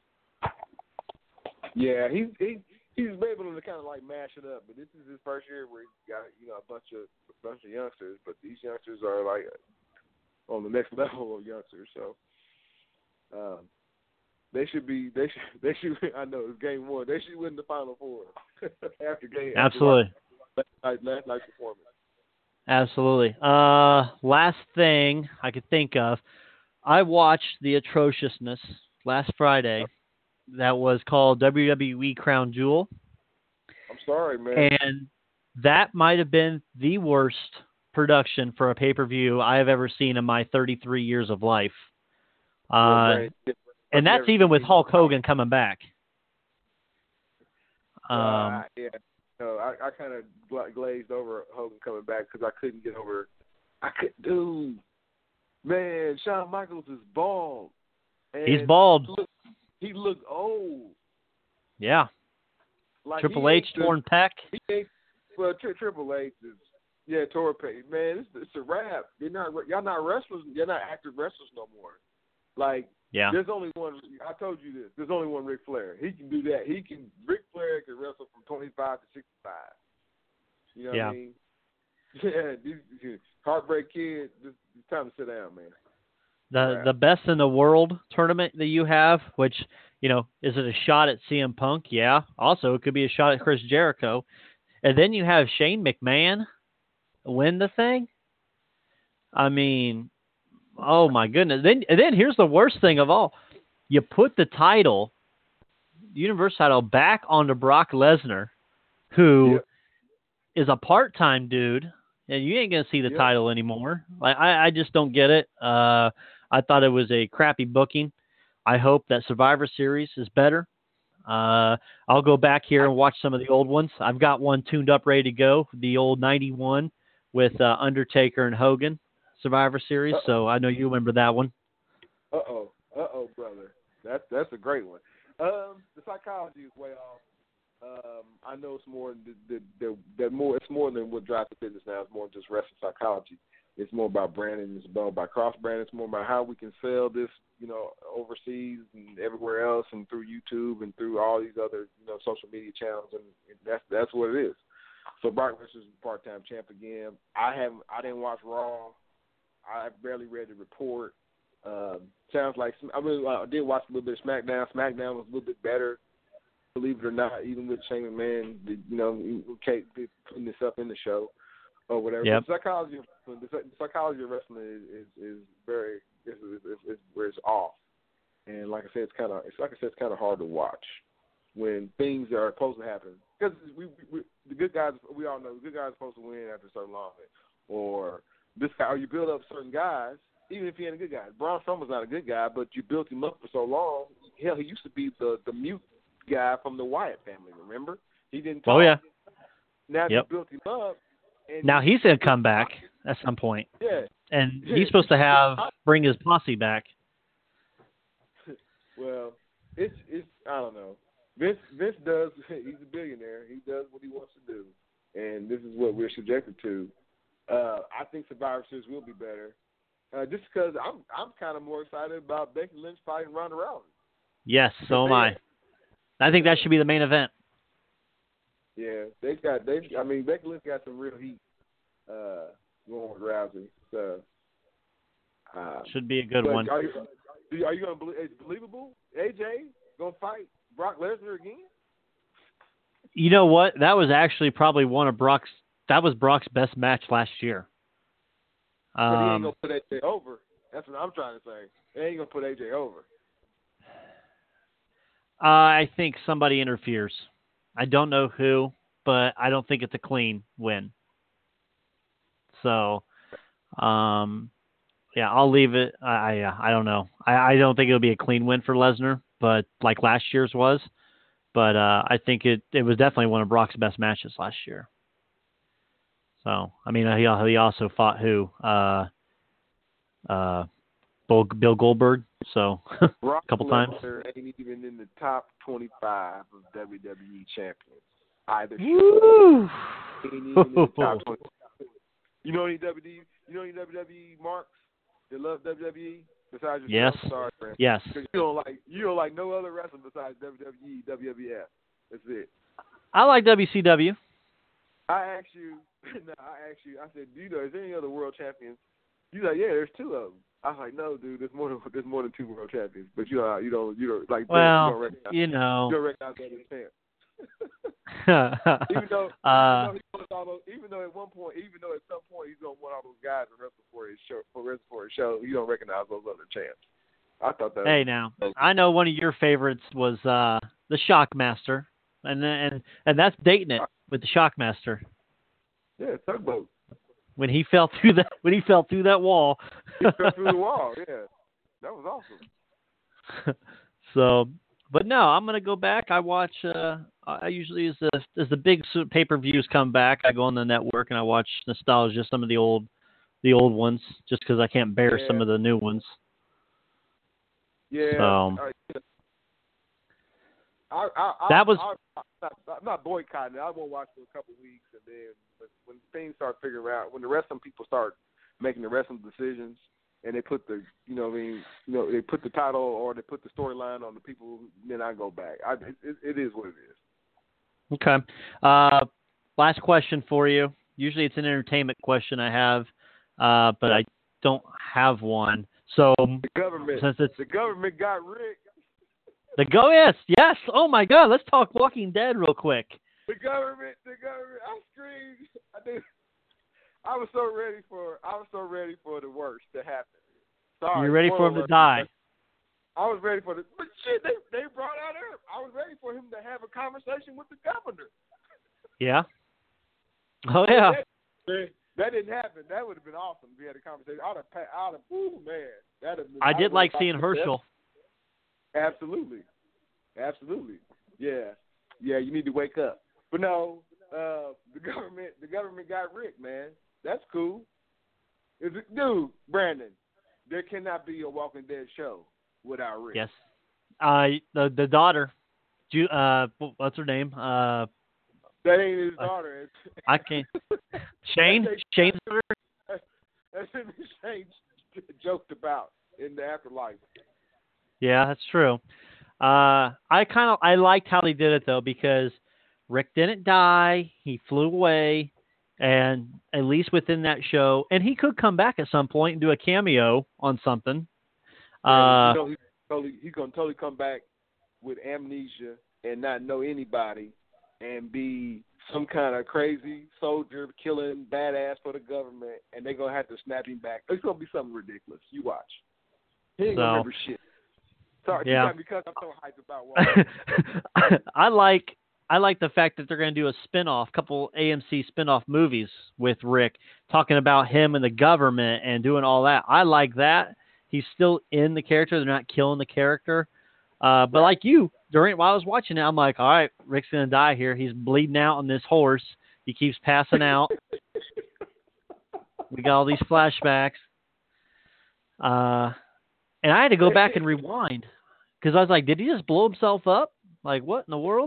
Yeah, he's he, he's able to kind of like mash it up, but this is his first year where he's got you know a bunch of a bunch of youngsters, but these youngsters are like on the next level of youngsters, so um, they should be they should they should I know it's game one they should win the Final Four after game absolutely after last, last night's performance. Absolutely. Uh, last thing I could think of, I watched the atrociousness last Friday. That was called W W E Crown Jewel. I'm sorry, man. And that might have been the worst production for a pay-per-view I have ever seen in my thirty-three years of life. Uh, and that's even with Hulk Hogan coming back. Um, uh, yeah, no, I, I kind of glazed over Hogan coming back because I couldn't get over. I could, dude, man, Shawn Michaels is bald. And he's bald. Look, he looked old. Yeah. Like Triple H torn pec. He well, tri- Triple H is yeah, torn pec. Man, it's, it's a wrap. You're not y'all not wrestlers. You're not active wrestlers no more. Like yeah. There's only one. I told you this. There's only one Ric Flair. He can do that. He can. Ric Flair can wrestle from twenty-five to sixty-five. You know yeah. what I mean? Yeah. These, these Heartbreak Kid. It's time to sit down, man. the crap. the best in the world tournament that you have, which, you know, is it a shot at C M Punk? Yeah. Also, it could be a shot at Chris Jericho. And then you have Shane McMahon win the thing. I mean, oh my goodness. Then and then here's the worst thing of all. You put the title, Universal title, back onto Brock Lesnar, who Yep. is a part-time dude, and you ain't gonna see the Yep. title anymore. Like I, I just don't get it. Uh, I thought it was a crappy booking. I hope that Survivor Series is better. Uh, I'll go back here and watch some of the old ones. I've got one tuned up, ready to go. The old ninety-one with uh, Undertaker and Hogan Survivor Series. Uh-oh. So I know you remember that one. Uh oh, uh oh, brother. That's that's a great one. Um, the psychology is way off. Um, I know it's more the, the, the, the more it's more than what drives the business now. It's more than just wrestling psychology. It's more about branding. It's about, about cross branding. It's more about how we can sell this, you know, overseas and everywhere else, and through YouTube and through all these other, you know, social media channels, and, and that's that's what it is. So Brock Lesnar's part-time champ again. I haven't. I didn't watch Raw. I barely read the report. Um, sounds like I really I did watch a little bit of SmackDown. SmackDown was a little bit better, believe it or not. Even with Shane McMahon, the, you know, Kate putting this up in the show or whatever. Yep. The psychology, of, the psychology of wrestling is is, is very is, is, is, is where it's off. And like I said, it's kind of it's like I said, it's kind of hard to watch when things are supposed to happen, because we, we the good guys, we all know the good guys are supposed to win after so long, or this guy, or you build up certain guys. Even if he ain't a good guy, Braun Strowman's not a good guy, but you built him up for so long. Hell, he used to be the, the mute guy from the Wyatt family. Remember, he didn't talk. Oh yeah. Now Yep. you built him up. And Now he's gonna come back at some point, Yeah. and Yeah. he's supposed to have bring his posse back. Well, it's it's I don't know. Vince Vince does. He's a billionaire. He does what he wants to do, and this is what we're subjected to. Uh, I think Survivor Series will be better. Uh, just because I'm I'm kind of more excited about Becky Lynch fighting Ronda Rousey. Yes, so am I. I think that should be the main event. Yeah, they got they. I mean, Becky Lynch got some real heat uh, going with Rousey. So uh, Should be a good but one. Are you, are you going to believe it's believable? A J going to fight Brock Lesnar again? You know what? That was actually probably one of Brock's. That was Brock's best match last year. But he ain't Um, gonna put A J over. That's what I'm trying to say. He ain't gonna put A J over. I think somebody interferes. I don't know who, but I don't think it's a clean win. So, um, yeah, I'll leave it. I I, I don't know. I, I don't think it'll be a clean win for Lesnar, but like last year's was. But uh, I think it, it was definitely one of Brock's best matches last year. So, I mean, he he also fought who? Uh, uh, Bill, Bill Goldberg. So, a Brock couple times. Lesnar ain't even in the top twenty-five of W W E champions. Either Woo! he ain't even in the top twenty. You know any W W E? You know any W W E marks that love W W E besides yourself? Yes. Sorry, friend. Yes. Because you don't like you don't like no other wrestling besides W W E, W W F. That's it. I like W C W. I asked you. No, I asked you. I said, "Do you know is there any other world champions?" You like, "Yeah, there's two of them." I was like, "No, dude, there's more than there's more than two world champions." But you know, you don't you don't like Well, you don't recognize, you know. you don't recognize that as champ. uh, even though, even though, he wants all those, even though at one point, even though at some point he's gonna want all those guys to wrestle for his show, for wrestle for his show, you don't recognize those other champs. I thought that. hey, now I know one of your favorites was uh, the Shockmaster, and and and that's dating it with the Shockmaster Yeah, tugboat. when he fell through that when he fell through that wall. He fell through the wall. Yeah, that was awesome. So, but no, I'm gonna go back. I watch. Uh, I usually as the as the big pay per views come back, I go on the network and I watch nostalgia, some of the old the old ones, just because I can't bear Yeah. some of the new ones. Yeah. So, uh, I, I, I, That was- I, I, I'm, not, I'm not boycotting it. I won't watch for a couple of weeks, and then when, when things start figuring out, when the rest of them people start making the rest of the decisions, and they put the, you know, what I mean, you know, they put the title or they put the storyline on the people, then I go back. I, it, it, it is what it is. okay. Uh, last question for you. Usually it's an entertainment question I have, uh, but I don't have one. So The government, since it's the government got Rick. the go, yes, yes. Oh my God, let's talk Walking Dead real quick. The government, the government. I screamed. I did. I was so ready for. I was so ready for the worst to happen. Sorry, You're ready for him to die. I was ready for the. But shit, they they brought out Herb. I was ready for him to have a conversation with the governor. Yeah. Oh yeah. That, that didn't happen. That would have been awesome if we had a conversation. I'd have. I'd have. Ooh man, that have been. I did like seeing Herschel. Absolutely, absolutely. Yeah, yeah. You need to wake up. But no, uh, the government. The government got Rick, man. That's cool. Is it, dude, Brandon? There cannot be a Walking Dead show without Rick. Yes. Uh, the the daughter, Ju- uh, what's her name? Uh, that ain't his daughter. I can't. Shane. Shane's daughter. That's him. Shane joked about in the afterlife. Yeah, that's true. Uh, I kind of I liked how they did it though because Rick didn't die. He flew away, and at least within that show, and he could come back at some point and do a cameo on something. Yeah, uh, you know, he's totally he's gonna totally come back with amnesia and not know anybody, and be some kind of crazy soldier killing badass for the government, and they're gonna have to snap him back. It's gonna be something ridiculous. You watch. He ain't So, gonna remember shit. Sorry, yeah. because I'm so hyped about Walking. I like I like the fact that they're going to do a spin-off, couple A M C spin-off movies with Rick, talking about him and the government and doing all that. I like that. He's still in the character. They're not killing the character. Uh, but right. like you, during while I was watching it, I'm like, all right, Rick's going to die here. He's bleeding out on this horse. He keeps passing out. We got all these flashbacks. Uh, and I had to go back and rewind because I was like, did he just blow himself up? Like, what in the world?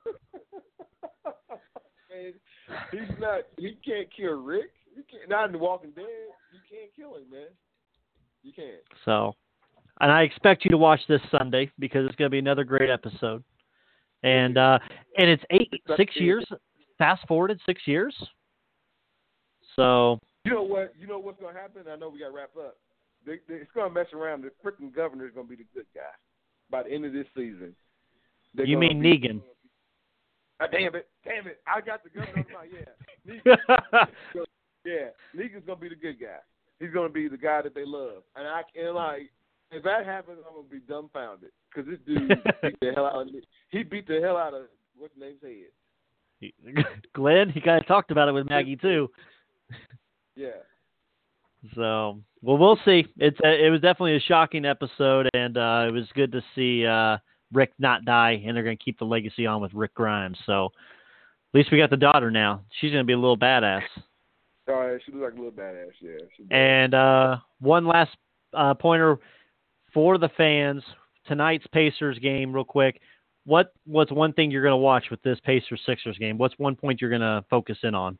Man, he's not. He can't kill Rick. You can't. Not in The Walking Dead. You can't kill him, man. You can't. So, and I expect you to watch this Sunday because it's going to be another great episode. And uh, and it's eight, six years. Fast forwarded six years. So. You know what? You know what's going to happen? I know we got to wrap up. They, they, it's going to mess around. The freaking governor is going to be the good guy by the end of this season. They're you mean be, Negan? Oh, damn it! Damn it! I got the governor on my yeah. Negan, yeah, Negan's going to be the good guy. He's going to be the guy that they love. And I and like if that happens, I'm going to be dumbfounded because this dude beat the hell out of me. He beat the hell out of what's the name's head. Glenn. He kind of talked about it with Maggie too. Yeah. So, well, we'll see. It's a, it was definitely a shocking episode, and uh, it was good to see uh, Rick not die, and they're going to keep the legacy on with Rick Grimes. So, at least we got the daughter now. She's going to be a little badass. Oh, yeah, she looks like a little badass, yeah. And uh, one last uh, pointer for the fans, tonight's Pacers game, real quick. What What's one thing you're going to watch with this Pacers-Sixers game? What's one point you're going to focus in on?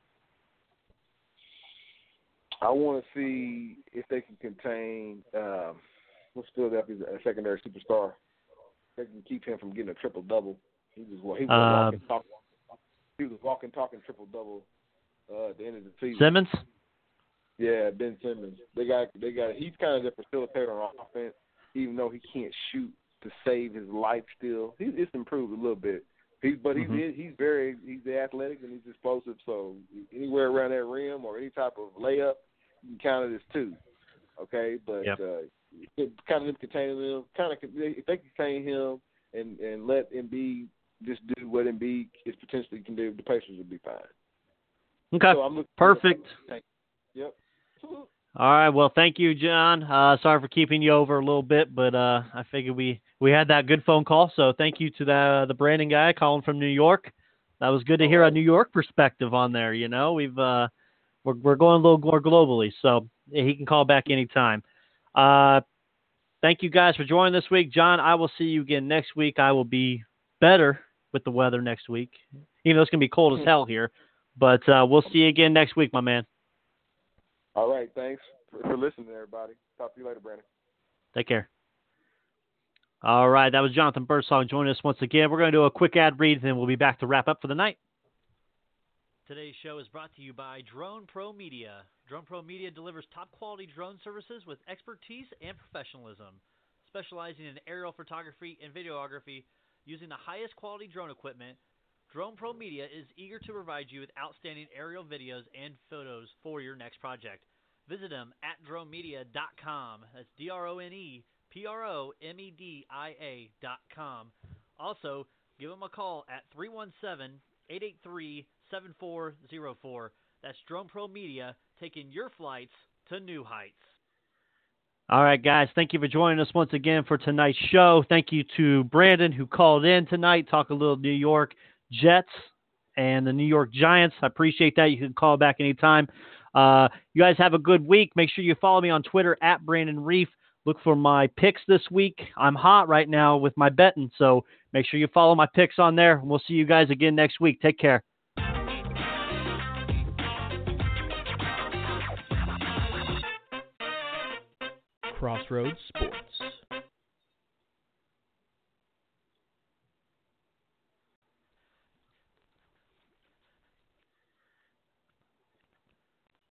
I want to see if they can contain um, what's Philadelphia's a secondary superstar. They can keep him from getting a triple double. He was he was uh, walking talking. He was walking talking triple double uh, at the end of the season. Simmons. Yeah, Ben Simmons. They got they got. He's kind of the facilitator on offense, even though he can't shoot to save his life. Still, he's it's improved a little bit. He's but he's mm-hmm. he's very he's athletic and he's explosive. So anywhere around that rim or any type of layup, you can count it as two, okay? But yep. uh, kind of containing him, kind of if they contain him and, and let Embiid just do what Embiid is potentially can do, the Pacers will be fine. Okay, so I'm looking, perfect. I'm yep. All right, well, thank you, John. Uh, sorry for keeping you over a little bit, but uh, I figured we, we had that good phone call, so thank you to the, uh, the Brandon guy calling from New York. That was good to hear a New York perspective on there, you know. We've uh, – We're, we're going a little more globally, so he can call back anytime. Uh, thank you guys for joining this week. John, I will see you again next week. I will be better with the weather next week, even though it's going to be cold as hell here. But uh, we'll see you again next week, my man. All right. Thanks for, for listening, everybody. Talk to you later, Brandon. Take care. All right. That was Jonathan Birdsong joining us once again. We're going to do a quick ad read, and then we'll be back to wrap up for the night. Today's show is brought to you by Drone Pro Media. Drone Pro Media delivers top-quality drone services with expertise and professionalism. Specializing in aerial photography and videography using the highest quality drone equipment, Drone Pro Media is eager to provide you with outstanding aerial videos and photos for your next project. Visit them at drone media dot com. That's D R O N E P R O M E D I A dot com. Also, give them a call at three one seven, eight eight three, seven four zero four. That's Drone Pro Media, taking your flights to new heights. All right, guys, thank you for joining us once again for tonight's show. Thank you to Brandon, who called in tonight, talk a little New York Jets and the New York Giants. I appreciate that. You can call back anytime. Uh, you guys have a good week. Make sure you follow me on Twitter at Brandon Reef. Look for my picks this week. I'm hot right now with my betting, so make sure you follow my picks on there. We'll see you guys again next week. Take care. Crossroads Sports.